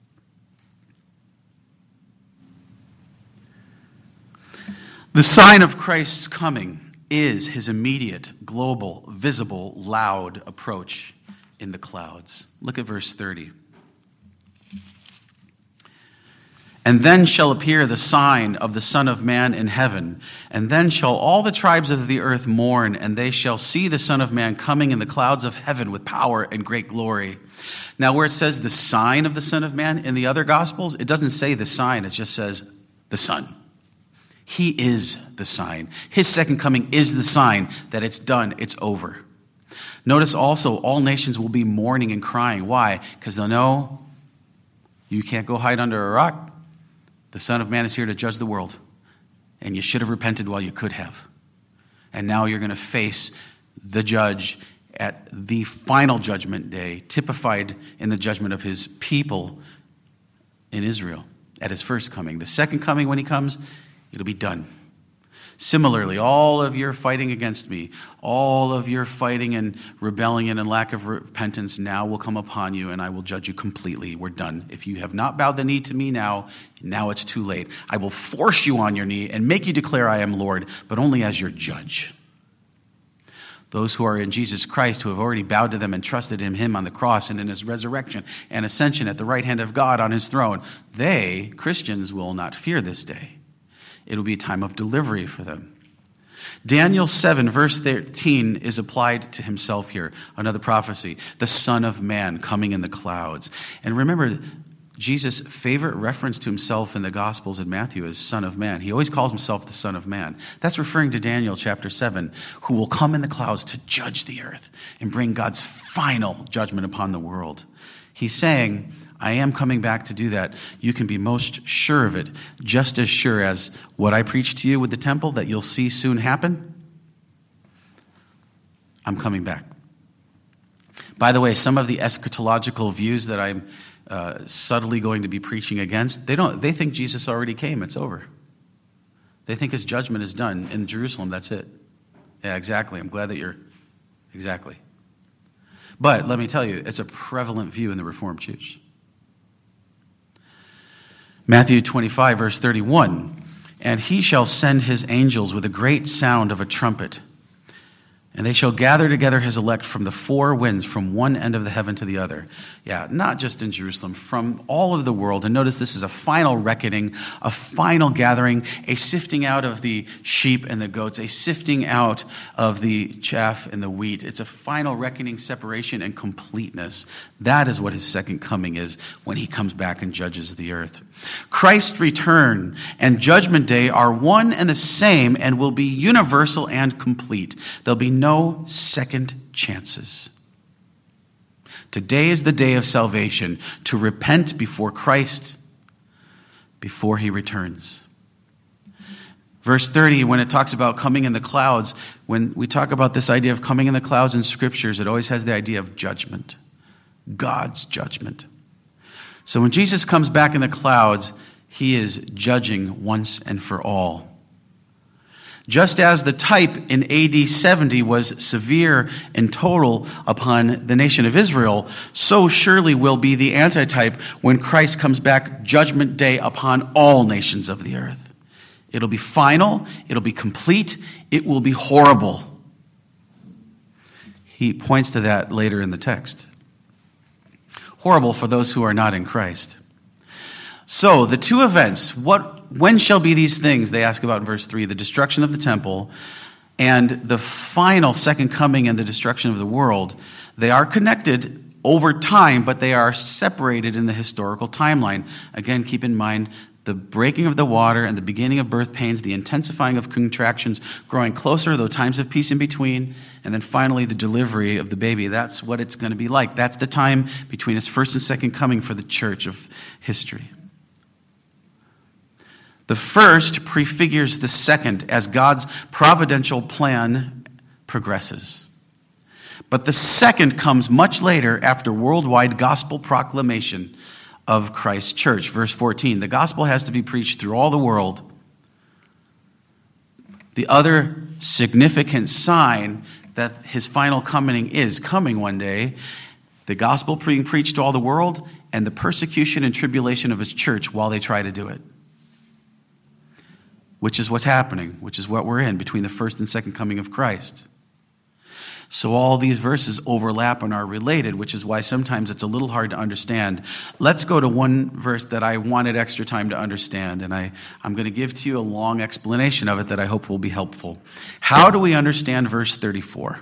The sign of Christ's coming is his immediate, global, visible, loud approach in the clouds. Look at verse 30. And then shall appear the sign of the Son of Man in heaven. And then shall all the tribes of the earth mourn, and they shall see the Son of Man coming in the clouds of heaven with power and great glory. Now, where it says the sign of the Son of Man in the other Gospels, it doesn't say the sign, it just says the Son. He is the sign. His second coming is the sign that it's done, it's over. Notice also, all nations will be mourning and crying. Why? Because they'll know you can't go hide under a rock. The Son of Man is here to judge the world. And you should have repented while you could have. And now you're going to face the judge at the final judgment day, typified in the judgment of his people in Israel at his first coming. The second coming, when he comes, it'll be done. Similarly, all of your fighting against me, all of your fighting and rebellion and lack of repentance now will come upon you, and I will judge you completely. We're done. If you have not bowed the knee to me now it's too late. I will force you on your knee and make you declare I am Lord, but only as your judge. those who are in Jesus Christ, who have already bowed to them and trusted in him on the cross and in his resurrection and ascension at the right hand of God on his throne, they, Christians, will not fear this day. It will be a time of delivery for them. Daniel 7, verse 13 is applied to himself here, another prophecy, the Son of Man coming in the clouds. And remember, Jesus' favorite reference to himself in the Gospels in Matthew is Son of Man. He always calls himself the Son of Man. That's referring to Daniel chapter 7, who will come in the clouds to judge the earth and bring God's final judgment upon the world. He's saying, I am coming back to do that. You can be most sure of it, just as sure as what I preached to you with the temple that you'll see soon happen. I'm coming back. By the way, some of the eschatological views that I'm subtly going to be preaching against, they think Jesus already came. It's over. They think his judgment is done in Jerusalem. That's it. Yeah, exactly. I'm glad that you're... Exactly. But let me tell you, it's a prevalent view in the Reformed Church. Matthew 25, verse 31, and he shall send his angels with a great sound of a trumpet, and they shall gather together his elect from the four winds, from one end of the heaven to the other. Yeah, not just in Jerusalem, from all of the world. And notice this is a final reckoning, a final gathering, a sifting out of the sheep and the goats, a sifting out of the chaff and the wheat. It's a final reckoning, separation, and completeness. That is what his second coming is when he comes back and judges the earth. Christ's return and judgment day are one and the same and will be universal and complete. There'll be no second chances. Today is the day of salvation, to repent before Christ, before he returns. Verse 30, when it talks about coming in the clouds, when we talk about this idea of coming in the clouds in scriptures, it always has the idea of judgment, God's judgment. So when Jesus comes back in the clouds, he is judging once and for all. Just as the type in AD 70 was severe and total upon the nation of Israel, so surely will be the antitype when Christ comes back judgment day upon all nations of the earth. It'll be final, it'll be complete, it will be horrible. He points to that later in the text. Horrible for those who are not in Christ. So, the two events, when shall be these things? They ask about in verse 3, the destruction of the temple and the final second coming and the destruction of the world. They are connected over time, but they are separated in the historical timeline. Again, keep in mind the breaking of the water and the beginning of birth pains, the intensifying of contractions, growing closer, though times of peace in between, and then finally the delivery of the baby. That's what it's going to be like. That's the time between his first and second coming for the church of history. The first prefigures the second as God's providential plan progresses. But the second comes much later after worldwide gospel proclamation of Christ's church. Verse 14, the gospel has to be preached through all the world. The other significant sign that his final coming is coming one day, the gospel being preached to all the world, and the persecution and tribulation of his church while they try to do it. Which is what's happening, which is what we're in between the first and second coming of Christ. So all these verses overlap and are related, which is why sometimes it's a little hard to understand. Let's go to one verse that I wanted extra time to understand, and I'm going to give to you a long explanation of it that I hope will be helpful. How do we understand verse 34?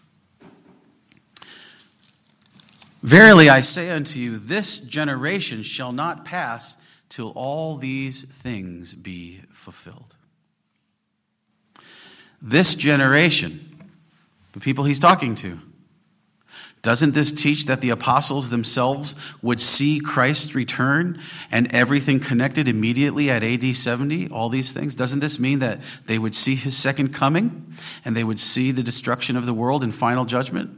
Verily I say unto you, this generation shall not pass till all these things be fulfilled. This generation, the people he's talking to, doesn't this teach that the apostles themselves would see Christ's return and everything connected immediately at AD 70, all these things? Doesn't this mean that they would see his second coming and they would see the destruction of the world and final judgment?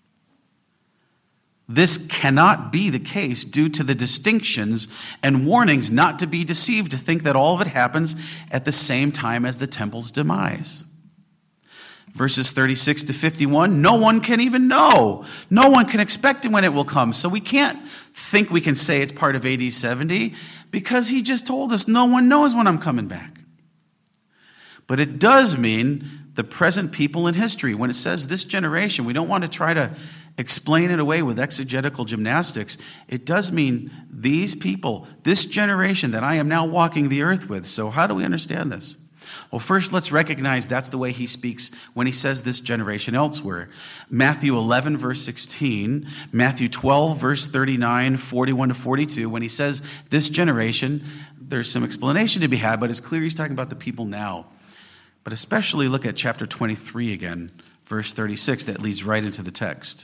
This cannot be the case due to the distinctions and warnings not to be deceived, to think that all of it happens at the same time as the temple's demise. Verses 36 to 51, no one can even know. No one can expect when it will come. So we can't think we can say it's part of AD 70 because he just told us no one knows when I'm coming back. But it does mean the present people in history. When it says this generation, we don't want to try to explain it away with exegetical gymnastics. It does mean these people, this generation that I am now walking the earth with. So how do we understand this? Well, first, let's recognize that's the way he speaks when he says this generation elsewhere. Matthew 11, verse 16, Matthew 12, verse 39, 41 to 42. When he says this generation, there's some explanation to be had, but it's clear he's talking about the people now. But especially look at chapter 23 again, verse 36, that leads right into the text.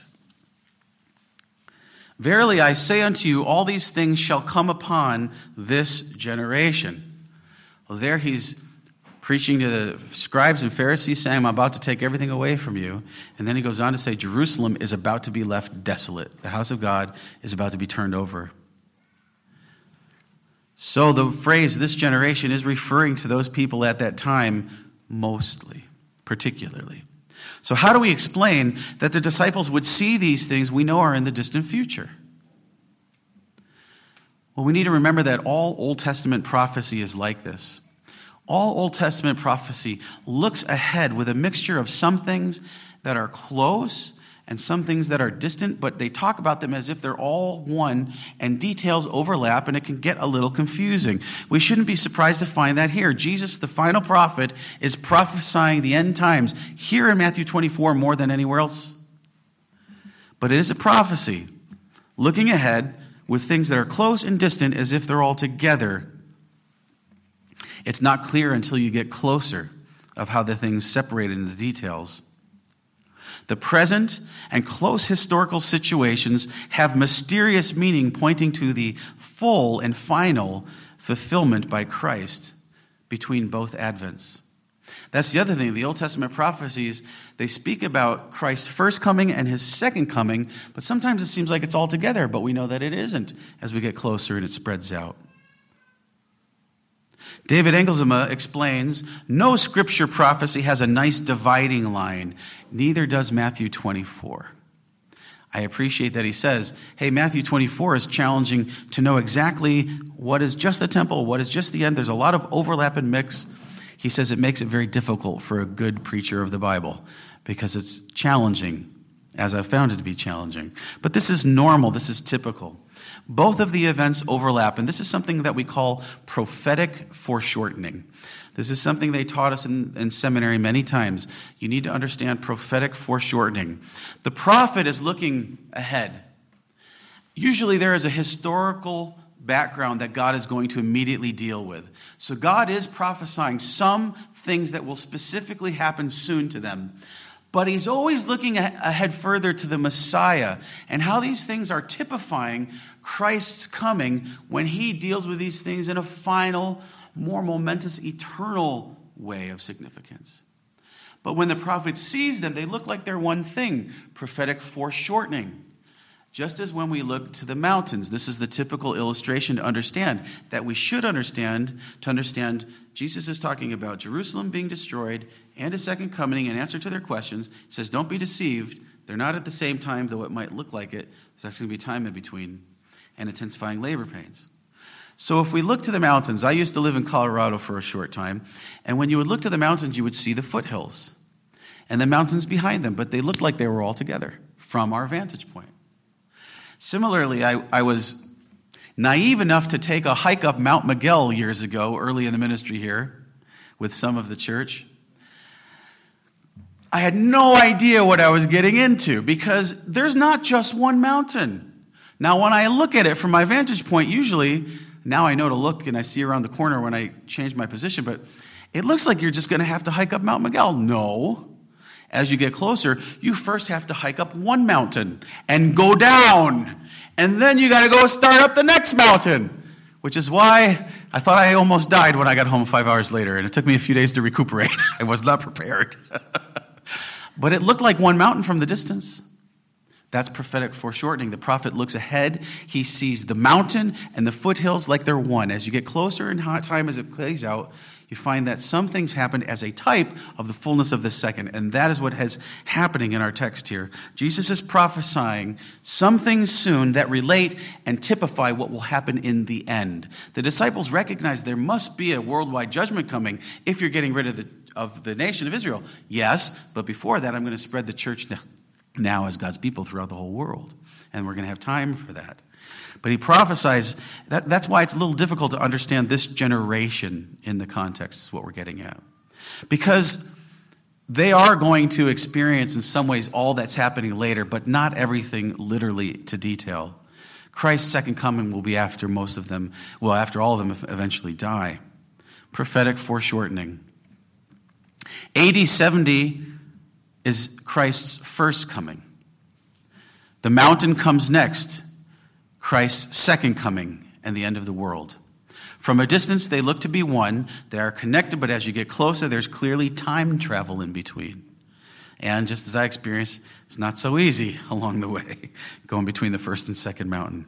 Verily I say unto you, all these things shall come upon this generation. Well, there he's preaching to the scribes and Pharisees, saying, I'm about to take everything away from you. And then he goes on to say, Jerusalem is about to be left desolate. The house of God is about to be turned over. So the phrase, this generation, is referring to those people at that time mostly, particularly. So how do we explain that the disciples would see these things we know are in the distant future? Well, we need to remember that all Old Testament prophecy is like this. All Old Testament prophecy looks ahead with a mixture of some things that are close and some things that are distant, but they talk about them as if they're all one, and details overlap, and it can get a little confusing. We shouldn't be surprised to find that here. Jesus, the final prophet, is prophesying the end times here in Matthew 24 more than anywhere else. But it is a prophecy, looking ahead with things that are close and distant as if they're all together. It's not clear until you get closer of how the things separate in the details. The present and close historical situations have mysterious meaning, pointing to the full and final fulfillment by Christ between both advents. That's the other thing. The Old Testament prophecies, they speak about Christ's first coming and his second coming, but sometimes it seems like it's all together, but we know that it isn't as we get closer and it spreads out. David Engelsema explains, no scripture prophecy has a nice dividing line. Neither does Matthew 24. I appreciate that he says, hey, Matthew 24 is challenging to know exactly what is just the temple, what is just the end. There's a lot of overlap and mix. He says it makes it very difficult for a good preacher of the Bible because it's challenging, as I've found it to be challenging. But this is normal. This is typical. Both of the events overlap, and this is something that we call prophetic foreshortening. This is something they taught us in seminary many times. You need to understand prophetic foreshortening. The prophet is looking ahead. Usually there is a historical background that God is going to immediately deal with. So God is prophesying some things that will specifically happen soon to them. But he's always looking ahead further to the Messiah and how these things are typifying Christ's coming when he deals with these things in a final, more momentous, eternal way of significance. But when the prophet sees them, they look like they're one thing, prophetic foreshortening. Just as when we look to the mountains, this is the typical illustration to understand that we should understand. To understand, Jesus is talking about Jerusalem being destroyed and his second coming in answer to their questions. He says, don't be deceived. They're not at the same time, though it might look like it. There's actually going to be time in between and intensifying labor pains. So if we look to the mountains, I used to live in Colorado for a short time, and when you would look to the mountains, you would see the foothills and the mountains behind them, but they looked like they were all together from our vantage point. Similarly, I was naive enough to take a hike up Mount Miguel years ago, early in the ministry here, with some of the church. I had no idea what I was getting into because there's not just one mountain. Now, when I look at it from my vantage point, usually, now I know to look and I see around the corner when I change my position, but it looks like you're just going to have to hike up Mount Miguel. No. As you get closer, you first have to hike up one mountain and go down. And then you got to go start up the next mountain, which is why I thought I almost died when I got home 5 hours later. And it took me a few days to recuperate. I was not prepared. But it looked like one mountain from the distance. That's prophetic foreshortening. The prophet looks ahead. He sees the mountain and the foothills like they're one. As you get closer in time as it plays out, you find that some things happen as a type of the fullness of the second. And that is what is happening in our text here. Jesus is prophesying some things soon that relate and typify what will happen in the end. The disciples recognize there must be a worldwide judgment coming if you're getting rid of the nation of Israel. Yes, but before that, I'm going to spread the church now as God's people throughout the whole world. And we're going to have time for that. But he prophesies, that's why it's a little difficult to understand this generation in the context, is what we're getting at. Because they are going to experience in some ways all that's happening later, but not everything literally to detail. Christ's second coming will be after most of them, well, after all of them eventually die. Prophetic foreshortening. AD 70 is Christ's first coming. The mountain comes next, Christ's second coming and the end of the world. From a distance, they look to be one. They are connected, but as you get closer, there's clearly time travel in between. And just as I experienced, it's not so easy along the way, going between the first and second mountain.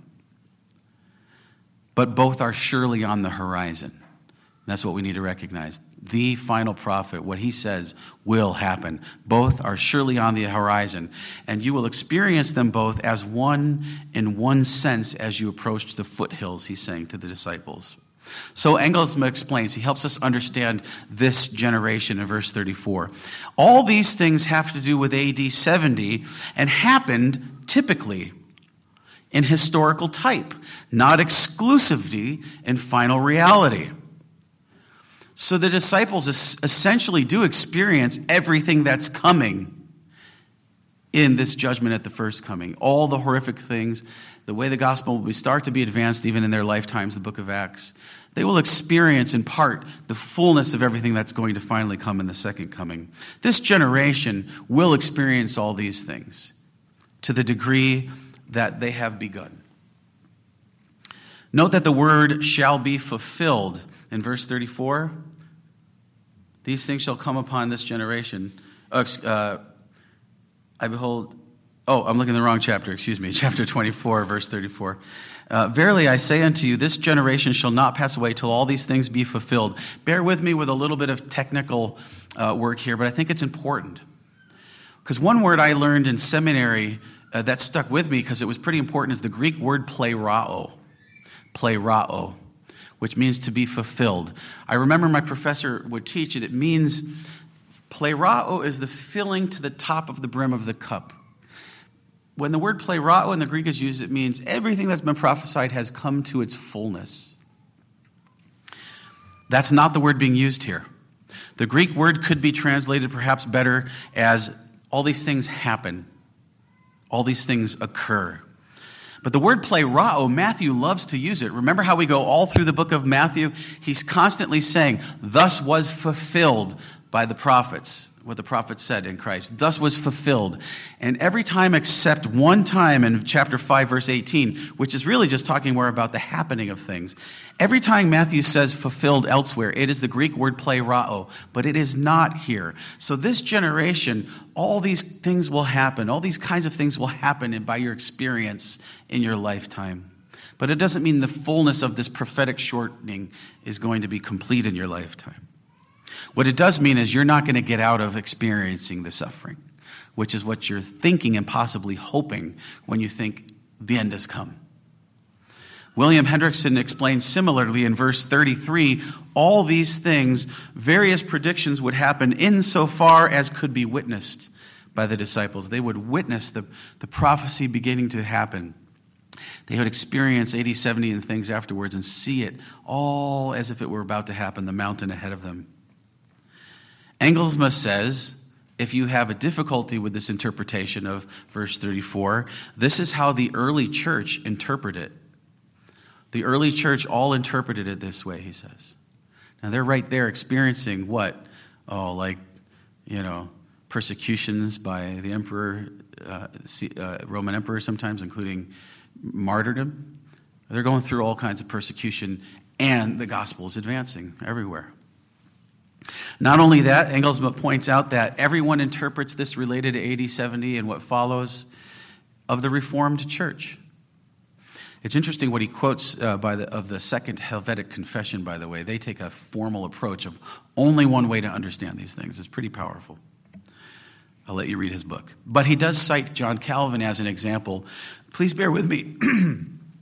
But both are surely on the horizon. And that's what we need to recognize. The final prophet, what he says, will happen. Both are surely on the horizon. And you will experience them both as one in one sense as you approach the foothills, he's saying to the disciples. So Engelsma explains, he helps us understand this generation in verse 34. All these things have to do with AD 70 and happened typically in historical type, not exclusively in final reality. So the disciples essentially do experience everything that's coming in this judgment at the first coming. All the horrific things, the way the gospel will start to be advanced even in their lifetimes, the book of Acts. They will experience in part the fullness of everything that's going to finally come in the second coming. This generation will experience all these things to the degree that they have begun. Note that the word shall be fulfilled in verse 34. These things shall come upon this generation. I behold, I'm looking at the wrong chapter, chapter 24, verse 34. Verily I say unto you, this generation shall not pass away till all these things be fulfilled. Bear with me with a little bit of technical work here, but I think it's important. Because one word I learned in seminary that stuck with me because it was pretty important is the Greek word plerao, which means to be fulfilled. I remember my professor would teach it. It means, plerao is the filling to the top of the brim of the cup. When the word plerao in the Greek is used, it means everything that's been prophesied has come to its fullness. That's not the word being used here. The Greek word could be translated perhaps better as all these things happen. All these things occur. But the word plerao, Matthew loves to use it. Remember how we go all through the book of Matthew? He's constantly saying, thus was fulfilled by the prophets, what the prophets said in Christ. Thus was fulfilled. And every time except one time in chapter 5, verse 18, which is really just talking more about the happening of things. Every time Matthew says fulfilled elsewhere, it is the Greek word plerao, but it is not here. So this generation, all these things will happen. All these kinds of things will happen by your experience in your lifetime. But it doesn't mean the fullness of this prophetic shortening is going to be complete in your lifetime. What it does mean is you're not going to get out of experiencing the suffering, which is what you're thinking and possibly hoping when you think the end has come. William Hendrickson explains similarly in verse 33, all these things, various predictions would happen insofar as could be witnessed by the disciples. They would witness the prophecy beginning to happen. They would experience AD 70 and things afterwards and see it all as if it were about to happen, the mountain ahead of them. Engelsma says, if you have a difficulty with this interpretation of verse 34, this is how the early church interpreted it. The early church all interpreted it this way, he says. Now they're right there experiencing what? Persecutions by the emperor, Roman emperor sometimes, including martyrdom. They're going through all kinds of persecution, and the gospel is advancing everywhere. Not only that, Engelsma points out that everyone interprets this related to AD 70 and what follows of the Reformed Church. It's interesting what he quotes of the Second Helvetic Confession, by the way. They take a formal approach of only one way to understand these things. It's pretty powerful. I'll let you read his book. But he does cite John Calvin as an example. Please bear with me.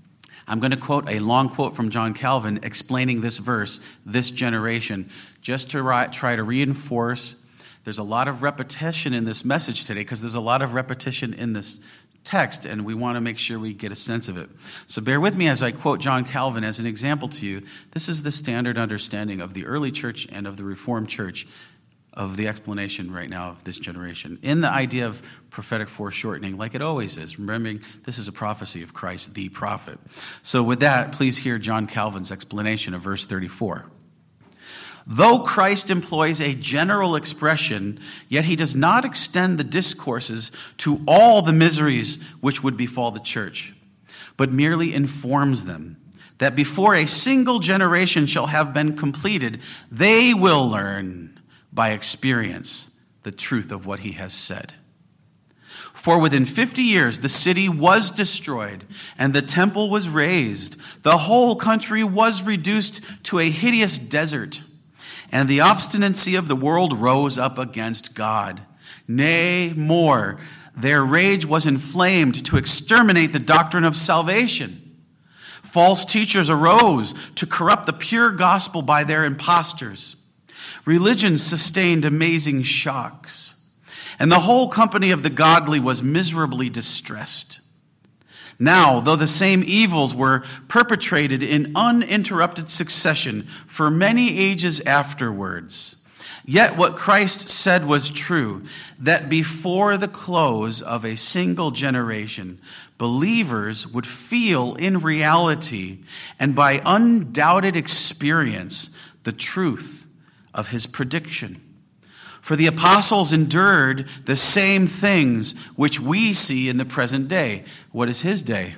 I'm going to quote a long quote from John Calvin explaining this verse, this generation, just to try to reinforce. There's a lot of repetition in this message today because there's a lot of repetition in this text, and we want to make sure we get a sense of it. So bear with me as I quote John Calvin as an example to you. This is the standard understanding of the early church and of the Reformed church of the explanation right now of this generation. In the idea of prophetic foreshortening, like it always is, remembering this is a prophecy of Christ, the prophet. So with that, please hear John Calvin's explanation of verse 34. Though Christ employs a general expression, yet he does not extend the discourses to all the miseries which would befall the church, but merely informs them that before a single generation shall have been completed, they will learn by experience the truth of what he has said. For within 50 years the city was destroyed, and the temple was razed. The whole country was reduced to a hideous desert. And the obstinacy of the world rose up against God. Nay, more, their rage was inflamed to exterminate the doctrine of salvation. False teachers arose to corrupt the pure gospel by their impostors. Religion sustained amazing shocks, and the whole company of the godly was miserably distressed. Now, though the same evils were perpetrated in uninterrupted succession for many ages afterwards, yet what Christ said was true, that before the close of a single generation, believers would feel in reality and by undoubted experience the truth of his prediction. For the apostles endured the same things which we see in the present day. What is his day?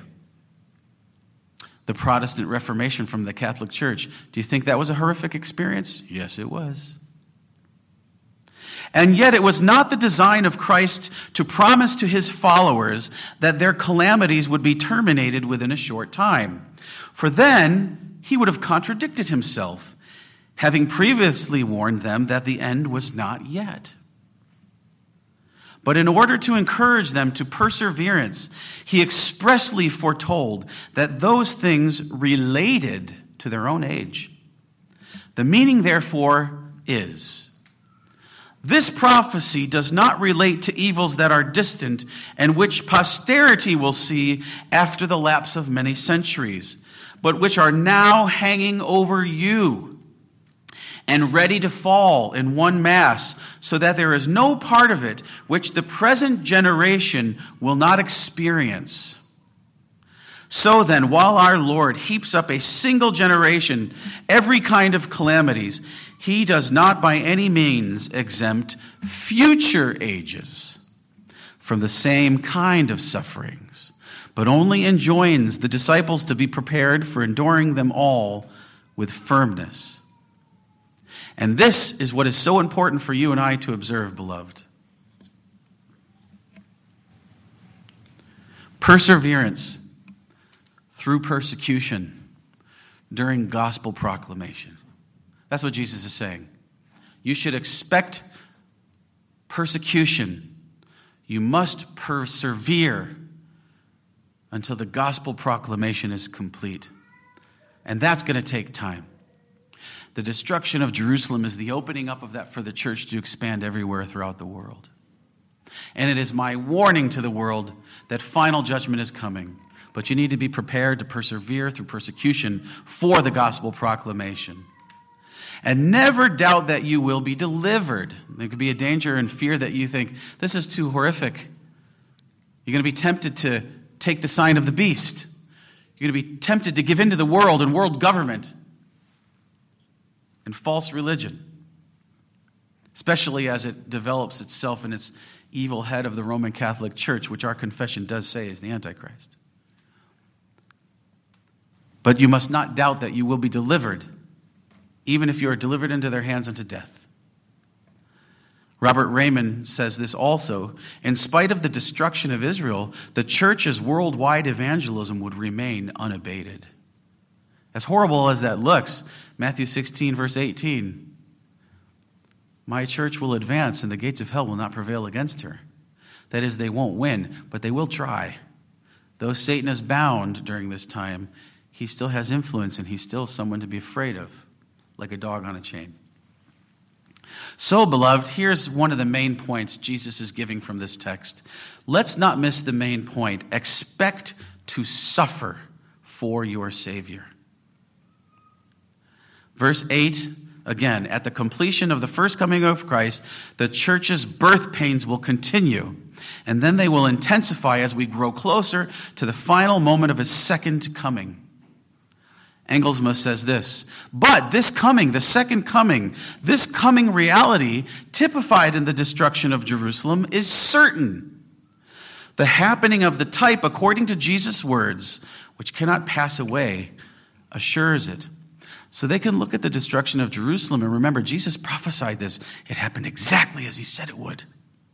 The Protestant Reformation from the Catholic Church. Do you think that was a horrific experience? Yes, it was. And yet it was not the design of Christ to promise to his followers that their calamities would be terminated within a short time. For then he would have contradicted himself, having previously warned them that the end was not yet. But in order to encourage them to perseverance, he expressly foretold that those things related to their own age. The meaning, therefore, is, this prophecy does not relate to evils that are distant and which posterity will see after the lapse of many centuries, but which are now hanging over you and ready to fall in one mass, so that there is no part of it which the present generation will not experience. So then, while our Lord heaps up a single generation every kind of calamities, he does not by any means exempt future ages from the same kind of sufferings, but only enjoins the disciples to be prepared for enduring them all with firmness. And this is what is so important for you and I to observe, beloved. Perseverance through persecution during gospel proclamation. That's what Jesus is saying. You should expect persecution. You must persevere until the gospel proclamation is complete. And that's going to take time. The destruction of Jerusalem is the opening up of that for the church to expand everywhere throughout the world. And it is my warning to the world that final judgment is coming. But you need to be prepared to persevere through persecution for the gospel proclamation. And never doubt that you will be delivered. There could be a danger and fear that you think, this is too horrific. You're going to be tempted to take the sign of the beast. You're going to be tempted to give in to the world and world government and false religion, especially as it develops itself in its evil head of the Roman Catholic Church, which our confession does say is the Antichrist. But you must not doubt that you will be delivered, even if you are delivered into their hands unto death. Robert Raymond says this also. In spite of the destruction of Israel, the church's worldwide evangelism would remain unabated. As horrible as that looks, Matthew 16, verse 18, my church will advance and the gates of hell will not prevail against her. That is, they won't win, but they will try. Though Satan is bound during this time, he still has influence and he's still someone to be afraid of, like a dog on a chain. So, beloved, here's one of the main points Jesus is giving from this text. Let's not miss the main point. Expect to suffer for your Savior. Verse 8, again, at the completion of the first coming of Christ, the church's birth pains will continue, and then they will intensify as we grow closer to the final moment of his second coming. Engelsma says this, but this coming, the second coming, this coming reality typified in the destruction of Jerusalem is certain. The happening of the type, according to Jesus' words, which cannot pass away, assures it. So they can look at the destruction of Jerusalem and remember, Jesus prophesied this. It happened exactly as he said it would.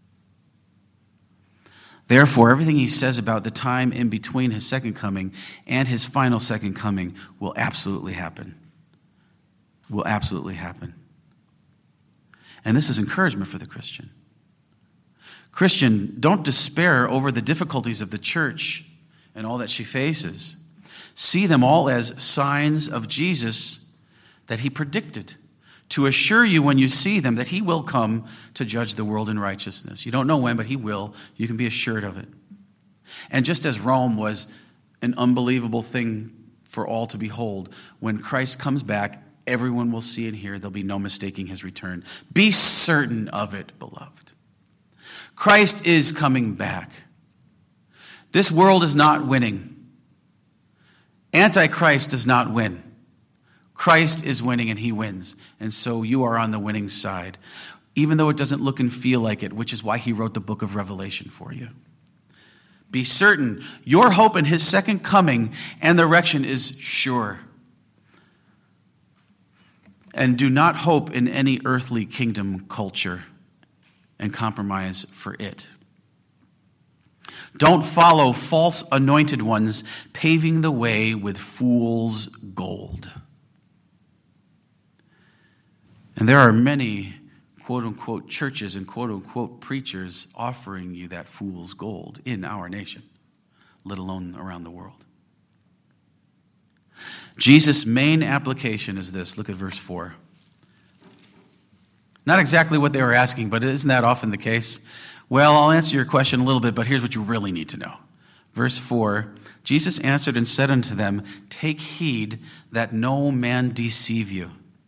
Therefore, everything he says about the time in between his second coming and his final second coming will absolutely happen. Will absolutely happen. And this is encouragement for the Christian. Christian, don't despair over the difficulties of the church and all that she faces. See them all as signs of Jesus that he predicted, to assure you when you see them that he will come to judge the world in righteousness. You don't know when, but he will. You can be assured of it. And just as Rome was an unbelievable thing for all to behold, when Christ comes back, everyone will see and hear. There'll be no mistaking his return. Be certain of it, beloved. Christ is coming back. This world is not winning. Antichrist does not win. Christ is winning and he wins. And so you are on the winning side, even though it doesn't look and feel like it, which is why he wrote the book of Revelation for you. Be certain your hope in his second coming and the resurrection is sure. And do not hope in any earthly kingdom culture and compromise for it. Don't follow false anointed ones paving the way with fool's gold. And there are many quote-unquote churches and quote-unquote preachers offering you that fool's gold in our nation, let alone around the world. Jesus' main application is this. Look at verse 4. Not exactly what they were asking, but isn't that often the case? Well, I'll answer your question a little bit, but here's what you really need to know. Verse 4, Jesus answered and said unto them, take heed that no man deceive you.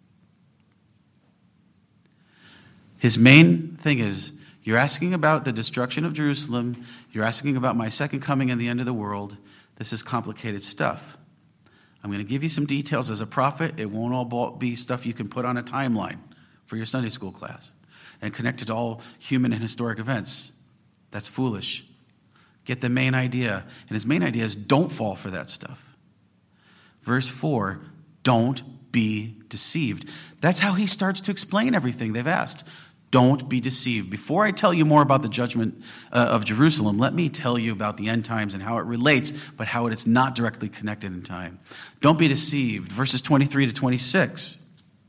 His main thing is, you're asking about the destruction of Jerusalem. You're asking about my second coming and the end of the world. This is complicated stuff. I'm going to give you some details as a prophet. It won't all be stuff you can put on a timeline for your Sunday school class and connect it to all human and historic events. That's foolish. Get the main idea. And his main idea is don't fall for that stuff. Verse 4, don't be deceived. That's how he starts to explain everything they've asked. Don't be deceived. Before I tell you more about the judgment of Jerusalem, let me tell you about the end times and how it relates, but how it is not directly connected in time. Don't be deceived. Verses 23 to 26.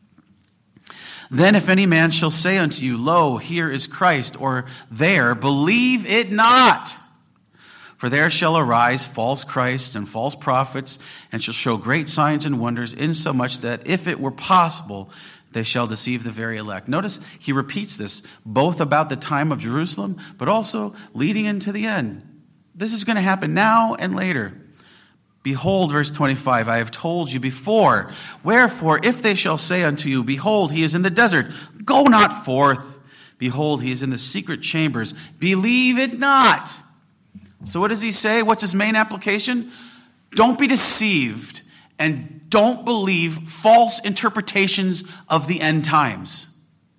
Then if any man shall say unto you, lo, here is Christ, or there, believe it not. For there shall arise false Christs and false prophets, and shall show great signs and wonders, insomuch that if it were possible, they shall deceive the very elect. Notice he repeats this, both about the time of Jerusalem, but also leading into the end. This is going to happen now and later. Behold, verse 25, I have told you before. Wherefore, if they shall say unto you, behold, he is in the desert, go not forth. Behold, he is in the secret chambers. Believe it not. So what does he say? What's his main application? Don't be deceived and don't believe false interpretations of the end times.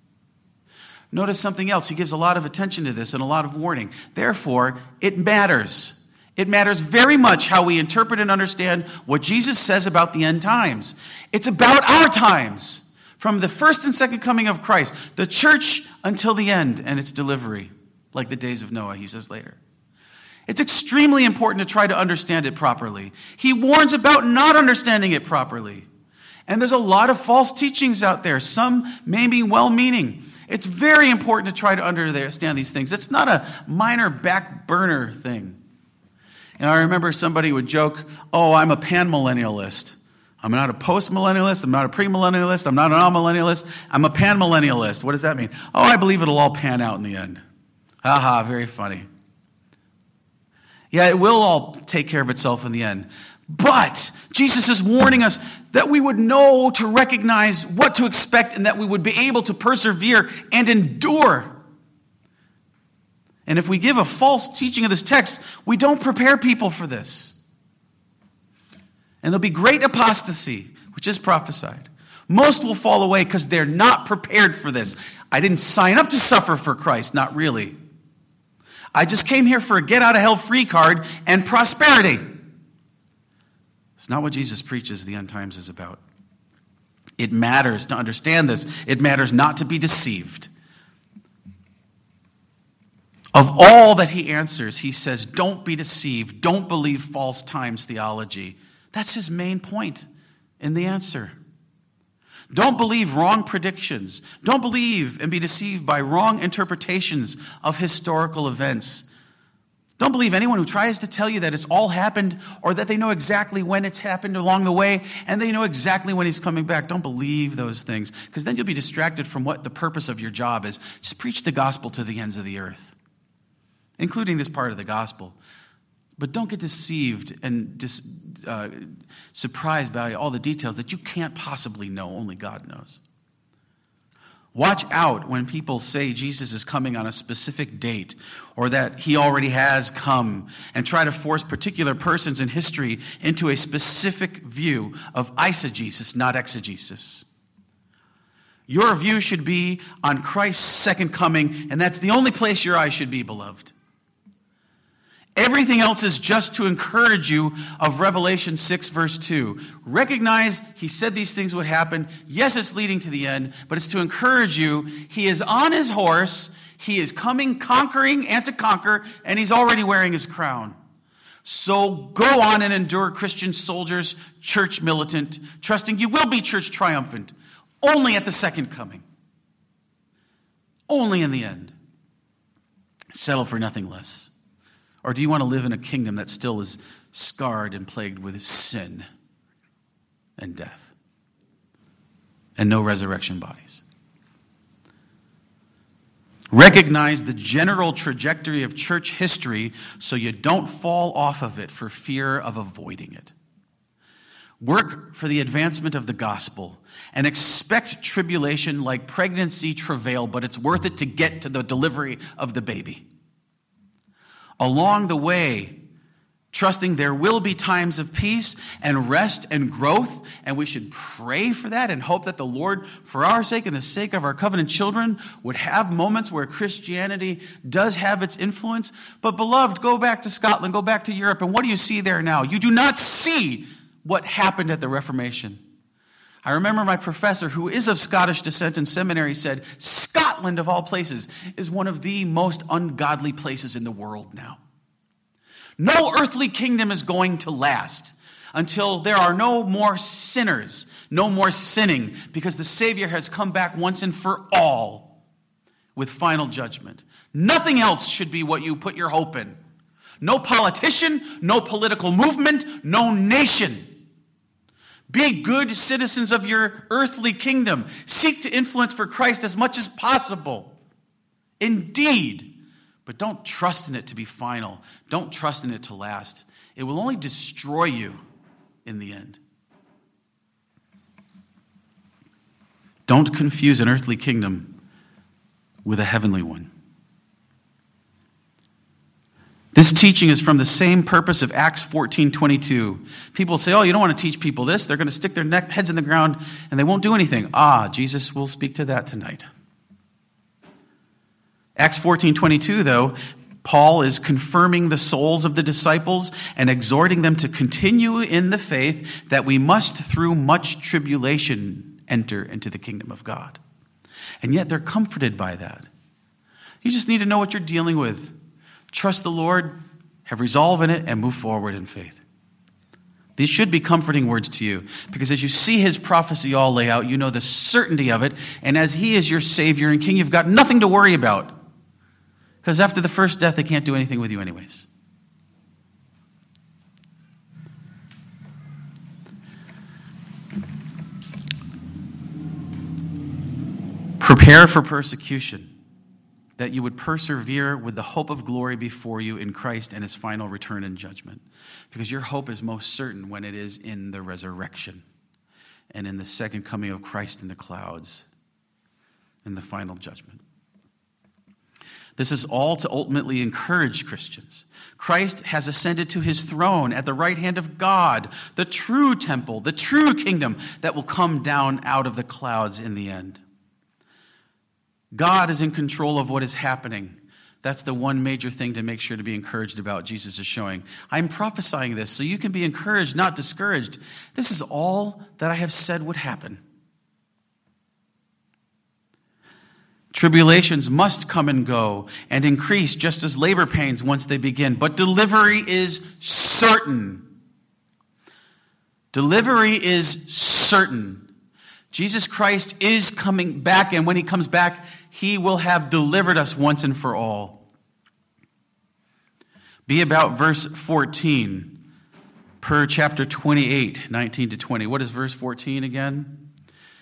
Notice something else. He gives a lot of attention to this and a lot of warning. Therefore, it matters. It matters very much how we interpret and understand what Jesus says about the end times. It's about our times, from the first and second coming of Christ, the church until the end and its delivery, like the days of Noah, he says later. It's extremely important to try to understand it properly. He warns about not understanding it properly. And there's a lot of false teachings out there, some may be well-meaning. It's very important to try to understand these things. It's not a minor back burner thing. And I remember somebody would joke, oh, I'm a pan-millennialist. I'm not a post-millennialist. I'm not a pre-millennialist. I'm not an all-millennialist. I'm a pan-millennialist. What does that mean? Oh, I believe it'll all pan out in the end. Ha, very funny. Yeah, it will all take care of itself in the end. But Jesus is warning us that we would know to recognize what to expect and that we would be able to persevere and endure. And if we give a false teaching of this text, we don't prepare people for this. And there'll be great apostasy, which is prophesied. Most will fall away because they're not prepared for this. I didn't sign up to suffer for Christ, not really. I just came here for a get-out-of-hell-free card and prosperity. It's not what Jesus preaches the end times is about. It matters to understand this. It matters not to be deceived. Of all that he answers, he says, don't be deceived. Don't believe false times theology. That's his main point in the answer. Don't believe wrong predictions. Don't believe and be deceived by wrong interpretations of historical events. Don't believe anyone who tries to tell you that it's all happened or that they know exactly when it's happened along the way and they know exactly when he's coming back. Don't believe those things, because then you'll be distracted from what the purpose of your job is. Just preach the gospel to the ends of the earth, including this part of the gospel. But don't get deceived and surprised by all the details that you can't possibly know. Only God knows. Watch out when people say Jesus is coming on a specific date or that he already has come, and try to force particular persons in history into a specific view of eisegesis, not exegesis. Your view should be on Christ's second coming, and that's the only place your eyes should be, beloved. Everything else is just to encourage you of Revelation 6, verse 2. Recognize he said these things would happen. Yes, it's leading to the end, but it's to encourage you. He is on his horse. He is coming conquering and to conquer, and he's already wearing his crown. So go on and endure, Christian soldiers, church militant, trusting you will be church triumphant only at the second coming. Only in the end. Settle for nothing less. Or do you want to live in a kingdom that still is scarred and plagued with sin and death and no resurrection bodies? Recognize the general trajectory of church history so you don't fall off of it for fear of avoiding it. Work for the advancement of the gospel and expect tribulation like pregnancy travail, but it's worth it to get to the delivery of the baby. Along the way, trusting there will be times of peace and rest and growth, and we should pray for that and hope that the Lord, for our sake and the sake of our covenant children, would have moments where Christianity does have its influence. But beloved, go back to Scotland, go back to Europe, and what do you see there now? You do not see what happened at the Reformation. I remember my professor, who is of Scottish descent in seminary, said, Scotland, of all places, is one of the most ungodly places in the world now. No earthly kingdom is going to last until there are no more sinners, no more sinning, because the Savior has come back once and for all with final judgment. Nothing else should be what you put your hope in. No politician, no political movement, no nation. Be good citizens of your earthly kingdom. Seek to influence for Christ as much as possible. Indeed. But don't trust in it to be final. Don't trust in it to last. It will only destroy you in the end. Don't confuse an earthly kingdom with a heavenly one. This teaching is from the same purpose of Acts 14:22. People say, oh, you don't want to teach people this. They're going to stick their heads in the ground and they won't do anything. Jesus will speak to that tonight. Acts 14:22, though, Paul is confirming the souls of the disciples and exhorting them to continue in the faith that we must, through much tribulation, enter into the kingdom of God. And yet they're comforted by that. You just need to know what you're dealing with. Trust the Lord, have resolve in it, and move forward in faith. These should be comforting words to you, because as you see his prophecy all lay out, you know the certainty of it, and as he is your Savior and King, you've got nothing to worry about. Because after the first death, they can't do anything with you anyways. Prepare for persecution, that you would persevere with the hope of glory before you in Christ and his final return and judgment. Because your hope is most certain when it is in the resurrection and in the second coming of Christ in the clouds and the final judgment. This is all to ultimately encourage Christians. Christ has ascended to his throne at the right hand of God, the true temple, the true kingdom that will come down out of the clouds in the end. God is in control of what is happening. That's the one major thing to make sure to be encouraged about. Jesus is showing, I'm prophesying this so you can be encouraged, not discouraged. This is all that I have said would happen. Tribulations must come and go and increase just as labor pains once they begin. But delivery is certain. Delivery is certain. Jesus Christ is coming back, and when he comes back, he will have delivered us once and for all. Be about verse 14 per chapter 28, 19 to 20. What is verse 14 again?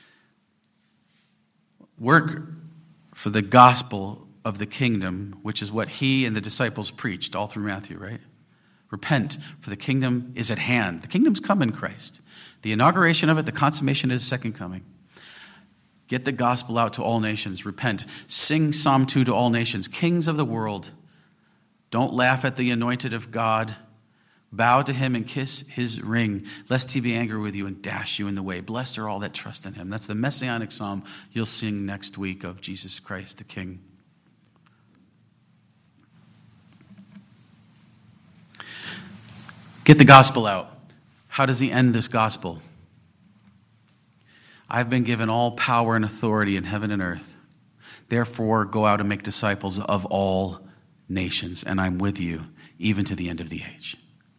Work for the gospel of the kingdom, which is what he and the disciples preached all through Matthew, right? Repent, for the kingdom is at hand. The kingdom's come in Christ. The inauguration of it, the consummation is second coming. Get the gospel out to all nations. Repent. Sing Psalm 2 to all nations. Kings of the world, don't laugh at the anointed of God. Bow to him and kiss his ring, lest he be angry with you and dash you in the way. Blessed are all that trust in him. That's the messianic psalm you'll sing next week of Jesus Christ the King. Get the gospel out. How does he end this gospel? I've been given all power and authority in heaven and earth. Therefore, go out and make disciples of all nations, and I'm with you even to the end of the age.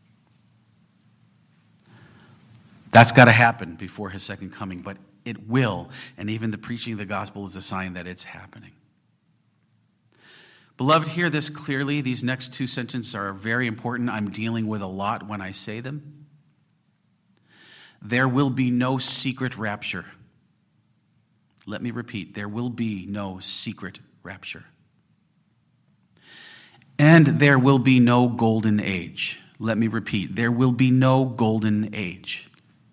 That's got to happen before his second coming, but it will, and even the preaching of the gospel is a sign that it's happening. Beloved, hear this clearly. These next two sentences are very important. I'm dealing with a lot when I say them. There will be no secret rapture. Let me repeat, there will be no secret rapture. And there will be no golden age. Let me repeat, there will be no golden age.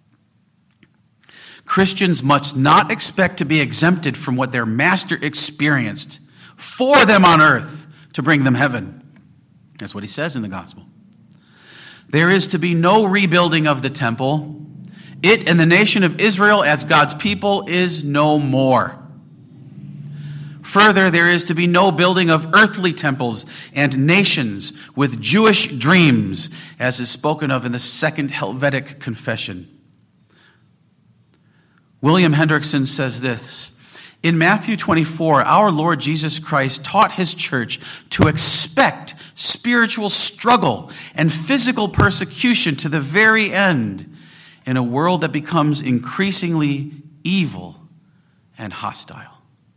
Christians must not expect to be exempted from what their master experienced for them on earth to bring them heaven. That's what he says in the gospel. There is to be no rebuilding of the temple. It and the nation of Israel as God's people is no more. Further, there is to be no building of earthly temples and nations with Jewish dreams, as is spoken of in the Second Helvetic Confession. William Hendrickson says this: in Matthew 24, our Lord Jesus Christ taught his church to expect spiritual struggle and physical persecution to the very end in a world that becomes increasingly evil and hostile.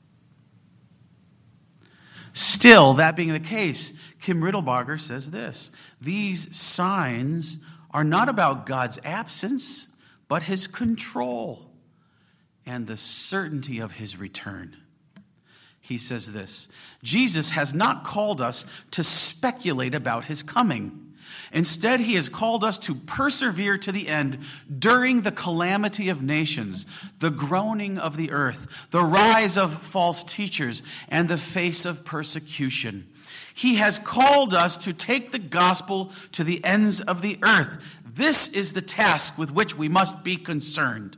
Still, that being the case, Kim Riddlebarger says this: these signs are not about God's absence, but his control and the certainty of his return. He says this: Jesus has not called us to speculate about his coming. Instead, he has called us to persevere to the end during the calamity of nations, the groaning of the earth, the rise of false teachers, and the face of persecution. He has called us to take the gospel to the ends of the earth. This is the task with which we must be concerned.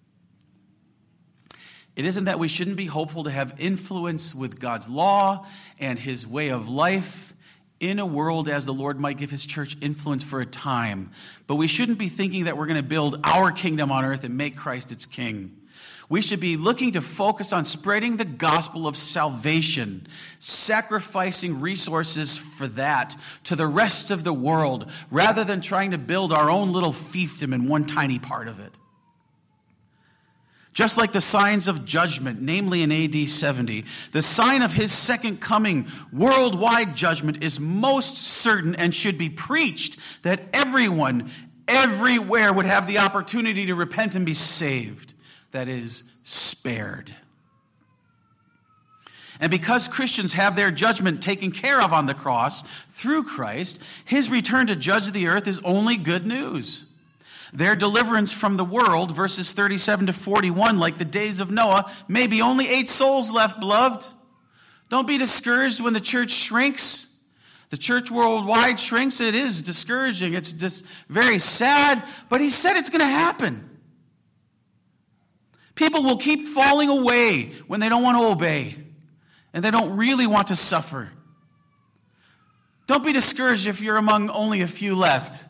It isn't that we shouldn't be hopeful to have influence with God's law and his way of life in a world as the Lord might give his church influence for a time. But we shouldn't be thinking that we're going to build our kingdom on earth and make Christ its king. We should be looking to focus on spreading the gospel of salvation, sacrificing resources for that to the rest of the world, rather than trying to build our own little fiefdom in one tiny part of it. Just like the signs of judgment, namely in AD 70, the sign of his second coming, worldwide judgment, is most certain and should be preached, that everyone, everywhere would have the opportunity to repent and be saved. That is, spared. And because Christians have their judgment taken care of on the cross through Christ, his return to judge the earth is only good news. Their deliverance from the world, verses 37 to 41, like the days of Noah, may be only 8 souls left, beloved. Don't be discouraged when the church shrinks. The church worldwide shrinks. It is discouraging. It's just very sad, but he said it's going to happen. People will keep falling away when they don't want to obey, and they don't really want to suffer. Don't be discouraged if you're among only a few left.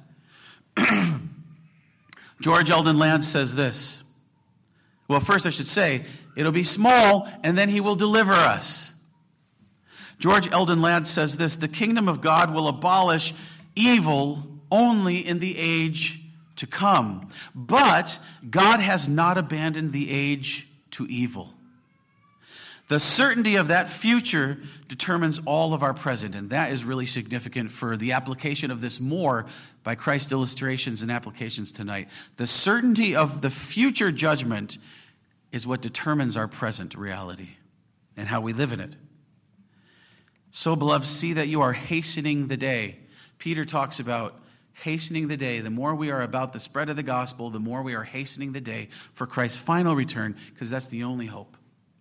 George Eldon Ladd says this. Well, first I should say, it'll be small, and then he will deliver us. George Eldon Ladd says this: the kingdom of God will abolish evil only in the age to come. But God has not abandoned the age to evil. The certainty of that future determines all of our present, and that is really significant for the application of this more by Christ's illustrations and applications tonight. The certainty of the future judgment is what determines our present reality and how we live in it. So, beloved, see that you are hastening the day. Peter talks about hastening the day. The more we are about the spread of the gospel, the more we are hastening the day for Christ's final return, because that's the only hope.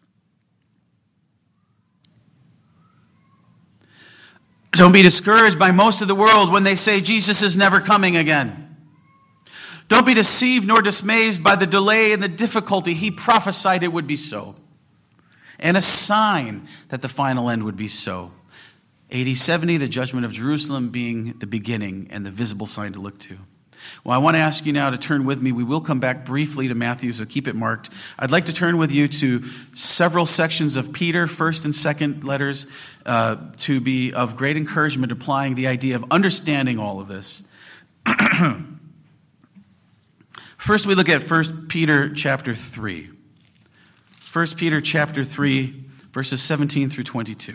Don't be discouraged by most of the world when they say Jesus is never coming again. Don't be deceived nor dismayed by the delay and the difficulty. He prophesied it would be so, and a sign that the final end would be so. AD 70, the judgment of Jerusalem being the beginning and the visible sign to look to. Well, I want to ask you now to turn with me. We will come back briefly to Matthew, so keep it marked. I'd like to turn with you to several sections of Peter, 1st and 2nd letters, to be of great encouragement, applying the idea of understanding all of this. First, we look at 1 Peter chapter 3. 1 Peter chapter 3, verses 17 through 22.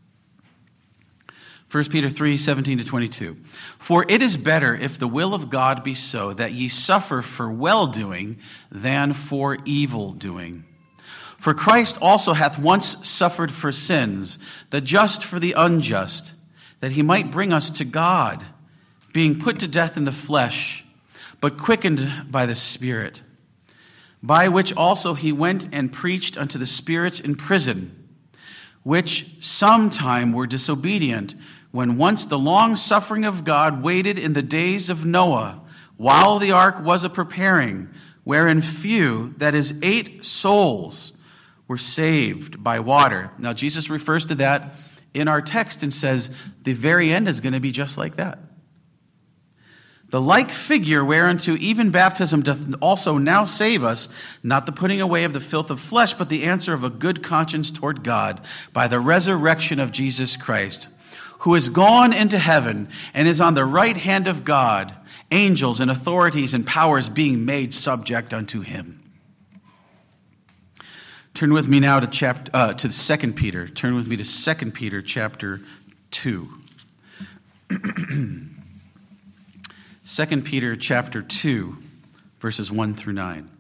1 Peter 3, 17 to 22. For it is better, if the will of God be so, that ye suffer for well-doing than for evil-doing. For Christ also hath once suffered for sins, the just for the unjust, that he might bring us to God, being put to death in the flesh, but quickened by the Spirit, by which also he went and preached unto the spirits in prison, which sometime were disobedient, when once the long suffering of God waited in the days of Noah, while the ark was a-preparing, wherein few, that is 8 souls, were saved by water. Now, Jesus refers to that in our text and says the very end is going to be just like that. The like figure whereunto even baptism doth also now save us, not the putting away of the filth of flesh, but the answer of a good conscience toward God, by the resurrection of Jesus Christ, who is gone into heaven and is on the right hand of God, angels and authorities and powers being made subject unto him. Turn with me now to 2 Peter. Turn with me to 2 Peter chapter 2. 2 Peter chapter 2, verses 1 through 9.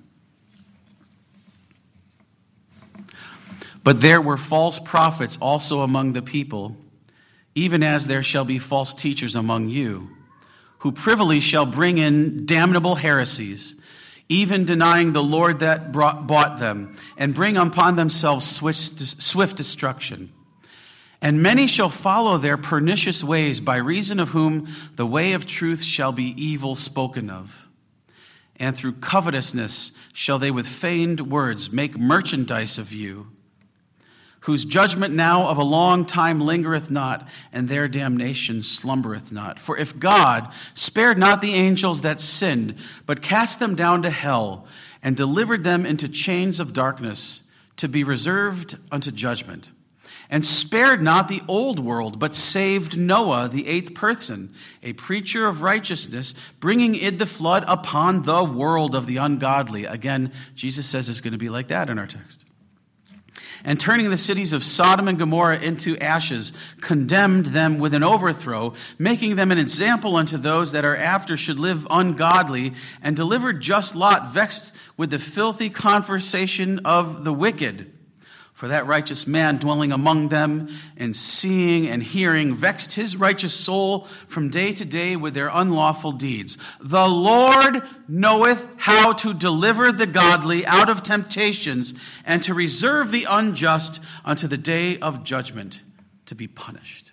But there were false prophets also among the people, even as there shall be false teachers among you, who privily shall bring in damnable heresies, even denying the Lord that bought them, and bring upon themselves swift destruction. And many shall follow their pernicious ways, by reason of whom the way of truth shall be evil spoken of. And through covetousness shall they with feigned words make merchandise of you, whose judgment now of a long time lingereth not, and their damnation slumbereth not. For if God spared not the angels that sinned, but cast them down to hell, and delivered them into chains of darkness, to be reserved unto judgment, and spared not the old world, but saved Noah, the 8th person, a preacher of righteousness, bringing in the flood upon the world of the ungodly. Again, Jesus says it's going to be like that in our text. And turning the cities of Sodom and Gomorrah into ashes, condemned them with an overthrow, making them an example unto those that are after should live ungodly, and delivered just Lot, vexed with the filthy conversation of the wicked. For that righteous man dwelling among them and seeing and hearing vexed his righteous soul from day to day with their unlawful deeds. The Lord knoweth how to deliver the godly out of temptations and to reserve the unjust unto the day of judgment to be punished.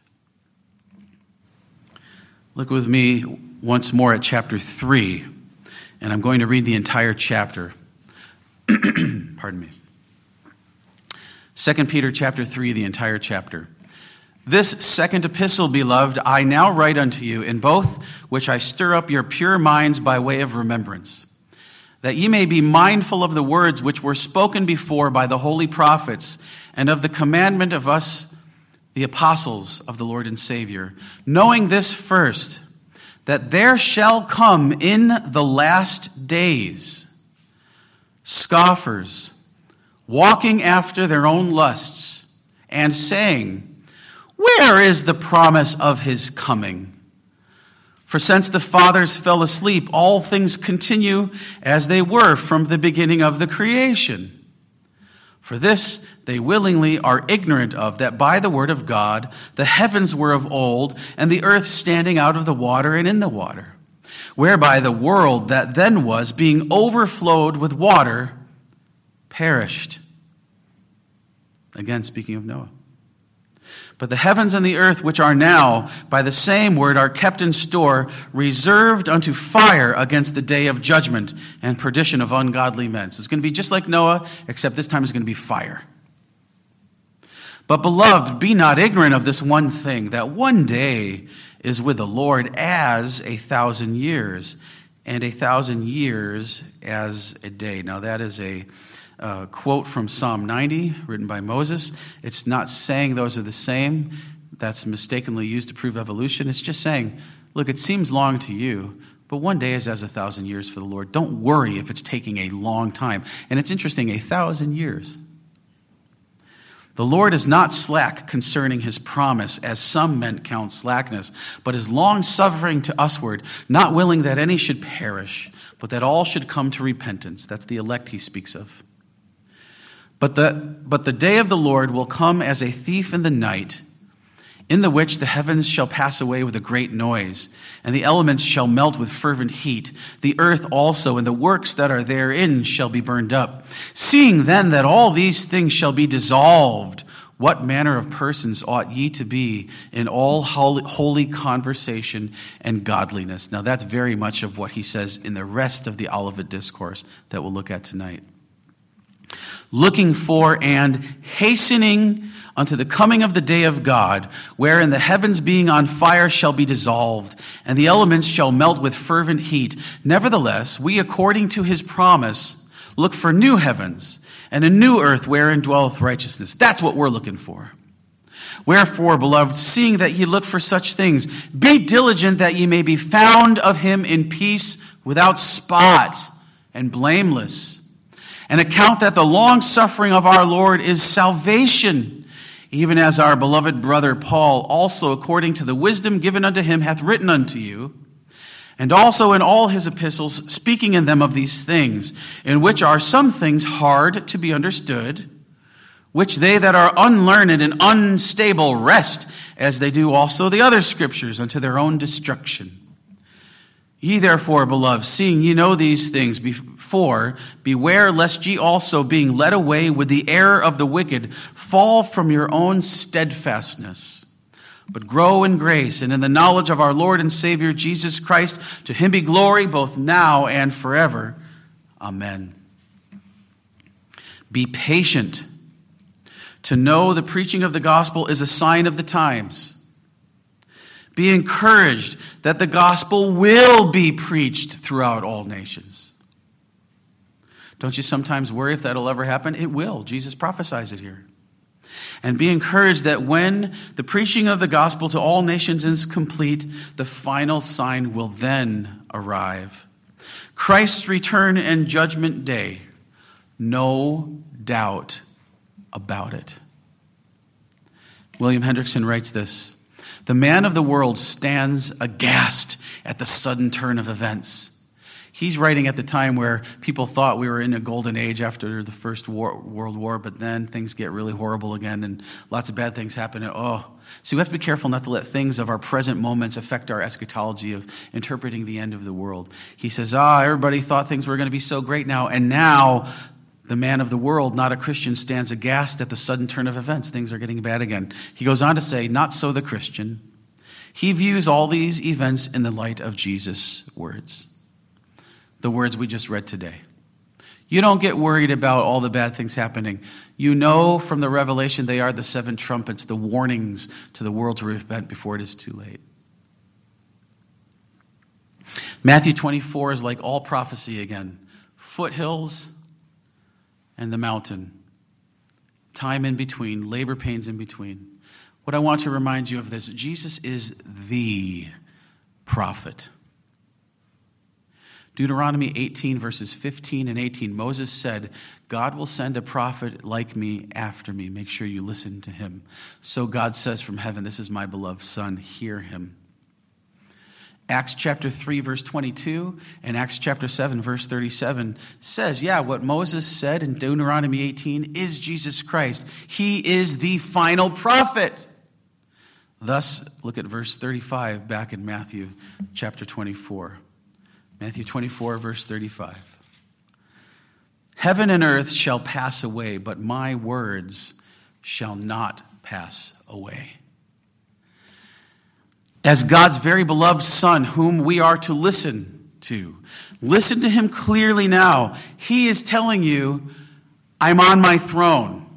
Look with me once more at chapter 3, and I'm going to read the entire chapter. Pardon me. 2 Peter chapter 3, the entire chapter. This second epistle, beloved, I now write unto you, in both which I stir up your pure minds by way of remembrance, that ye may be mindful of the words which were spoken before by the holy prophets, and of the commandment of us, the apostles of the Lord and Savior, knowing this first, that there shall come in the last days scoffers, walking after their own lusts, and saying, where is the promise of his coming? For since the fathers fell asleep, all things continue as they were from the beginning of the creation. For this they willingly are ignorant of, that by the word of God the heavens were of old, and the earth standing out of the water and in the water, whereby the world that then was, being overflowed with water, perished. Again, speaking of Noah. But the heavens and the earth, which are now, by the same word, are kept in store, reserved unto fire against the day of judgment and perdition of ungodly men. So it's going to be just like Noah, except this time it's going to be fire. But beloved, be not ignorant of this one thing, that one day is with the Lord as 1,000 years, and 1,000 years as a day. Now that is a quote from Psalm 90, written by Moses. It's not saying those are the same. That's mistakenly used to prove evolution. It's just saying, look, it seems long to you, but one day is as 1,000 years for the Lord. Don't worry if it's taking a long time. And it's interesting, 1,000 years. The Lord is not slack concerning his promise, as some men count slackness, but is long-suffering to usward, not willing that any should perish, but that all should come to repentance. That's the elect he speaks of. But the day of the Lord will come as a thief in the night, in the which the heavens shall pass away with a great noise, and the elements shall melt with fervent heat. The earth also and the works that are therein shall be burned up. Seeing then that all these things shall be dissolved, what manner of persons ought ye to be in all holy conversation and godliness? Now that's very much of what he says in the rest of the Olivet Discourse that we'll look at tonight. Looking for and hastening unto the coming of the day of God, wherein the heavens being on fire shall be dissolved, and the elements shall melt with fervent heat. Nevertheless, we, according to his promise, look for new heavens and a new earth wherein dwelleth righteousness. That's what we're looking for. Wherefore, beloved, seeing that ye look for such things, be diligent that ye may be found of him in peace, without spot and blameless. And account that the long suffering of our Lord is salvation, even as our beloved brother Paul also, according to the wisdom given unto him, hath written unto you, and also in all his epistles, speaking in them of these things, in which are some things hard to be understood, which they that are unlearned and unstable wrest, as they do also the other scriptures, unto their own destruction. Ye therefore, beloved, seeing ye know these things before, beware lest ye also, being led away with the error of the wicked, fall from your own steadfastness. But grow in grace and in the knowledge of our Lord and Savior Jesus Christ. To him be glory both now and forever. Amen. Be patient. To know the preaching of the gospel is a sign of the times. Be encouraged that the gospel will be preached throughout all nations. Don't you sometimes worry if that'll ever happen? It will. Jesus prophesies it here. And be encouraged that when the preaching of the gospel to all nations is complete, the final sign will then arrive. Christ's return and judgment day. No doubt about it. William Hendrickson writes this: the man of the world stands aghast at the sudden turn of events. He's writing at the time where people thought we were in a golden age after the First World War, but then things get really horrible again and lots of bad things happen. And so we have to be careful not to let things of our present moments affect our eschatology of interpreting the end of the world. He says, everybody thought things were going to be so great now, and now the man of the world, not a Christian, stands aghast at the sudden turn of events. Things are getting bad again. He goes on to say, not so the Christian. He views all these events in the light of Jesus' words. The words we just read today. You don't get worried about all the bad things happening. You know from the Revelation they are the 7 trumpets, the warnings to the world to repent before it is too late. Matthew 24 is like all prophecy again. Foothills and the mountain. Time in between, labor pains in between. What I want to remind you of this, Jesus is the prophet. Deuteronomy 18 verses 15 and 18, Moses said, God will send a prophet like me after me. Make sure you listen to him. So God says from heaven, this is my beloved son, hear him. Acts chapter 3 verse 22 and Acts chapter 7 verse 37 says, what Moses said in Deuteronomy 18 is Jesus Christ. He is the final prophet. Thus, look at verse 35 back in Matthew chapter 24. Matthew 24 verse 35. Heaven and earth shall pass away, but my words shall not pass away. As God's very beloved Son, whom we are to listen to. Listen to him clearly now. He is telling you, I'm on my throne.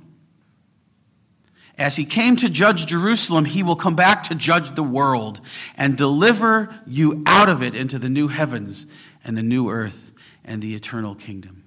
As he came to judge Jerusalem, he will come back to judge the world and deliver you out of it into the new heavens and the new earth and the eternal kingdom.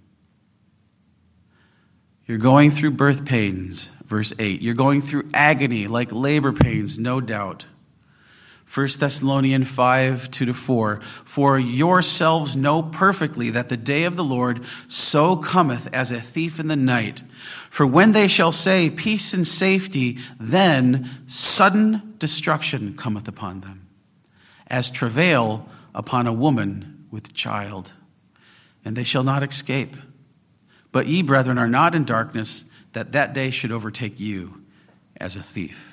You're going through birth pains, verse 8. You're going through agony like labor pains, no doubt. 1 Thessalonians 5, 2-4. For yourselves know perfectly that the day of the Lord so cometh as a thief in the night. For when they shall say peace and safety, then sudden destruction cometh upon them, as travail upon a woman with child. And they shall not escape. But ye, brethren, are not in darkness, that that day should overtake you as a thief.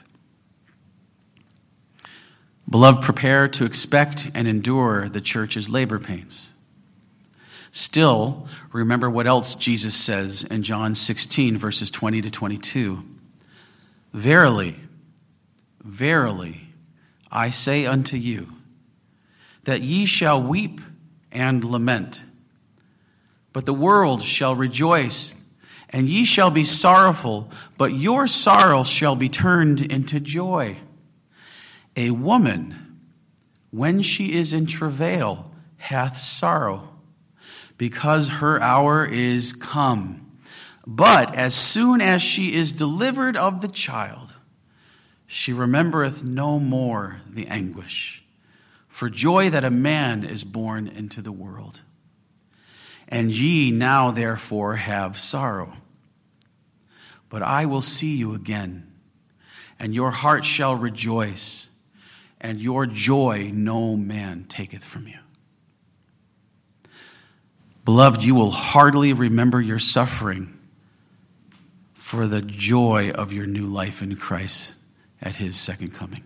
Beloved, prepare to expect and endure the church's labor pains. Still, remember what else Jesus says in John 16, verses 20-22. Verily, verily, I say unto you, that ye shall weep and lament, but the world shall rejoice, and ye shall be sorrowful, but your sorrow shall be turned into joy. A woman, when she is in travail, hath sorrow, because her hour is come. But as soon as she is delivered of the child, she remembereth no more the anguish, for joy that a man is born into the world. And ye now therefore have sorrow. But I will see you again, and your heart shall rejoice, and your joy no man taketh from you. Beloved, you will hardly remember your suffering for the joy of your new life in Christ at his second coming.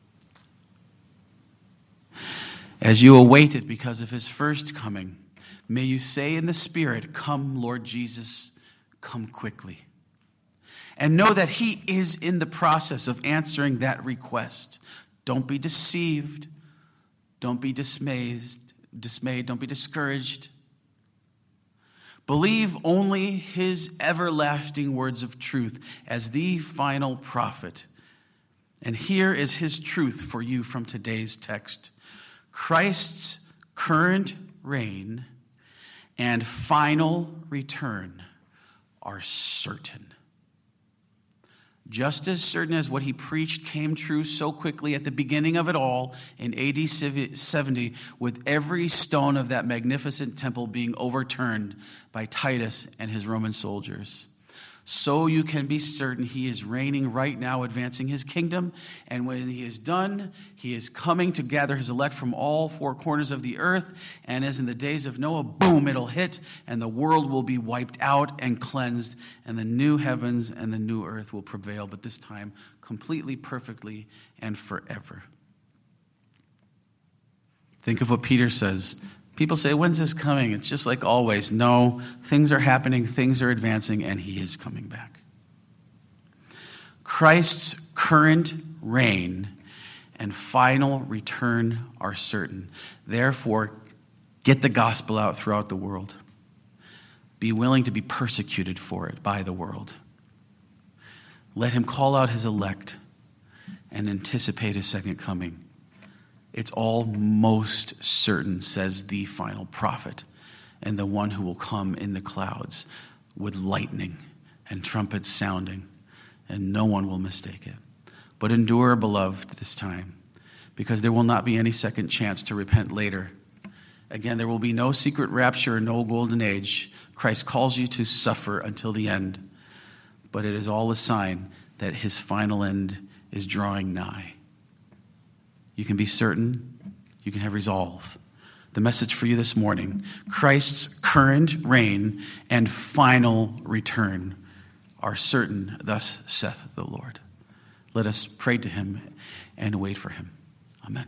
As you await it because of his first coming, may you say in the Spirit, come, Lord Jesus, come quickly. And know that he is in the process of answering that request. Don't be deceived. Don't be dismayed. Don't be discouraged. Believe only his everlasting words of truth as the final prophet. And here is his truth for you from today's text. Christ's current reign and final return are certain. Just as certain as what he preached came true so quickly at the beginning of it all in AD 70, with every stone of that magnificent temple being overturned by Titus and his Roman soldiers. So you can be certain he is reigning right now, advancing his kingdom. And when he is done, he is coming to gather his elect from all four corners of the earth. And as in the days of Noah, boom, it'll hit, and the world will be wiped out and cleansed, and the new heavens and the new earth will prevail, but this time completely, perfectly, and forever. Think of what Peter says. People say, when's this coming? It's just like always. No, things are happening, things are advancing, and he is coming back. Christ's current reign and final return are certain. Therefore, get the gospel out throughout the world. Be willing to be persecuted for it by the world. Let him call out his elect and anticipate his second coming. It's all most certain, says the final prophet, and the one who will come in the clouds with lightning and trumpets sounding, and no one will mistake it. But endure, beloved, this time, because there will not be any second chance to repent later. Again, there will be no secret rapture, no golden age. Christ calls you to suffer until the end, but it is all a sign that his final end is drawing nigh. You can be certain, you can have resolve. The message for you this morning, Christ's current reign and final return are certain, thus saith the Lord. Let us pray to him and wait for him. Amen.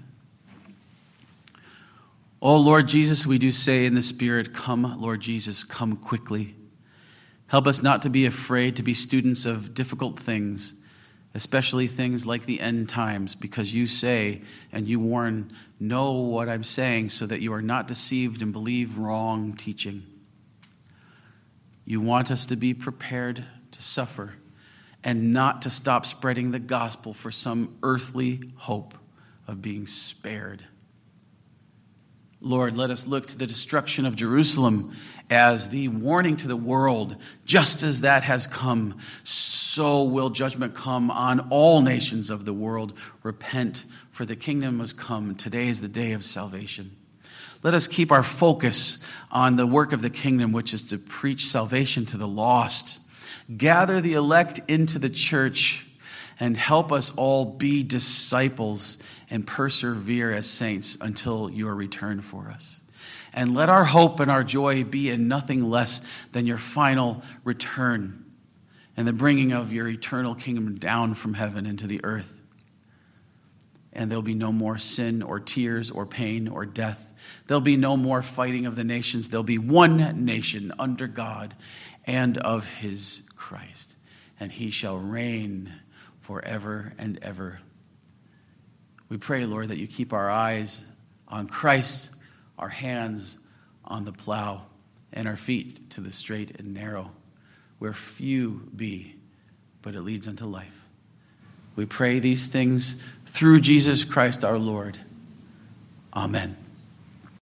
Oh, Lord Jesus, we do say in the Spirit, come, Lord Jesus, come quickly. Help us not to be afraid to be students of difficult things, especially things like the end times, because you say and you warn, know what I'm saying so that you are not deceived and believe wrong teaching. You want us to be prepared to suffer and not to stop spreading the gospel for some earthly hope of being spared. Lord, let us look to the destruction of Jerusalem as the warning to the world. Just as that has come, so will judgment come on all nations of the world. Repent, for the kingdom has come. Today is the day of salvation. Let us keep our focus on the work of the kingdom, which is to preach salvation to the lost. Gather the elect into the church and help us all be disciples and persevere as saints until your return for us. And let our hope and our joy be in nothing less than your final return and the bringing of your eternal kingdom down from heaven into the earth. And there'll be no more sin or tears or pain or death. There'll be no more fighting of the nations. There'll be one nation under God and of his Christ. And he shall reign forever and ever. We pray, Lord, that you keep our eyes on Christ, our hands on the plow, and our feet to the straight and narrow, where few be, but it leads unto life. We pray these things through Jesus Christ our Lord. Amen.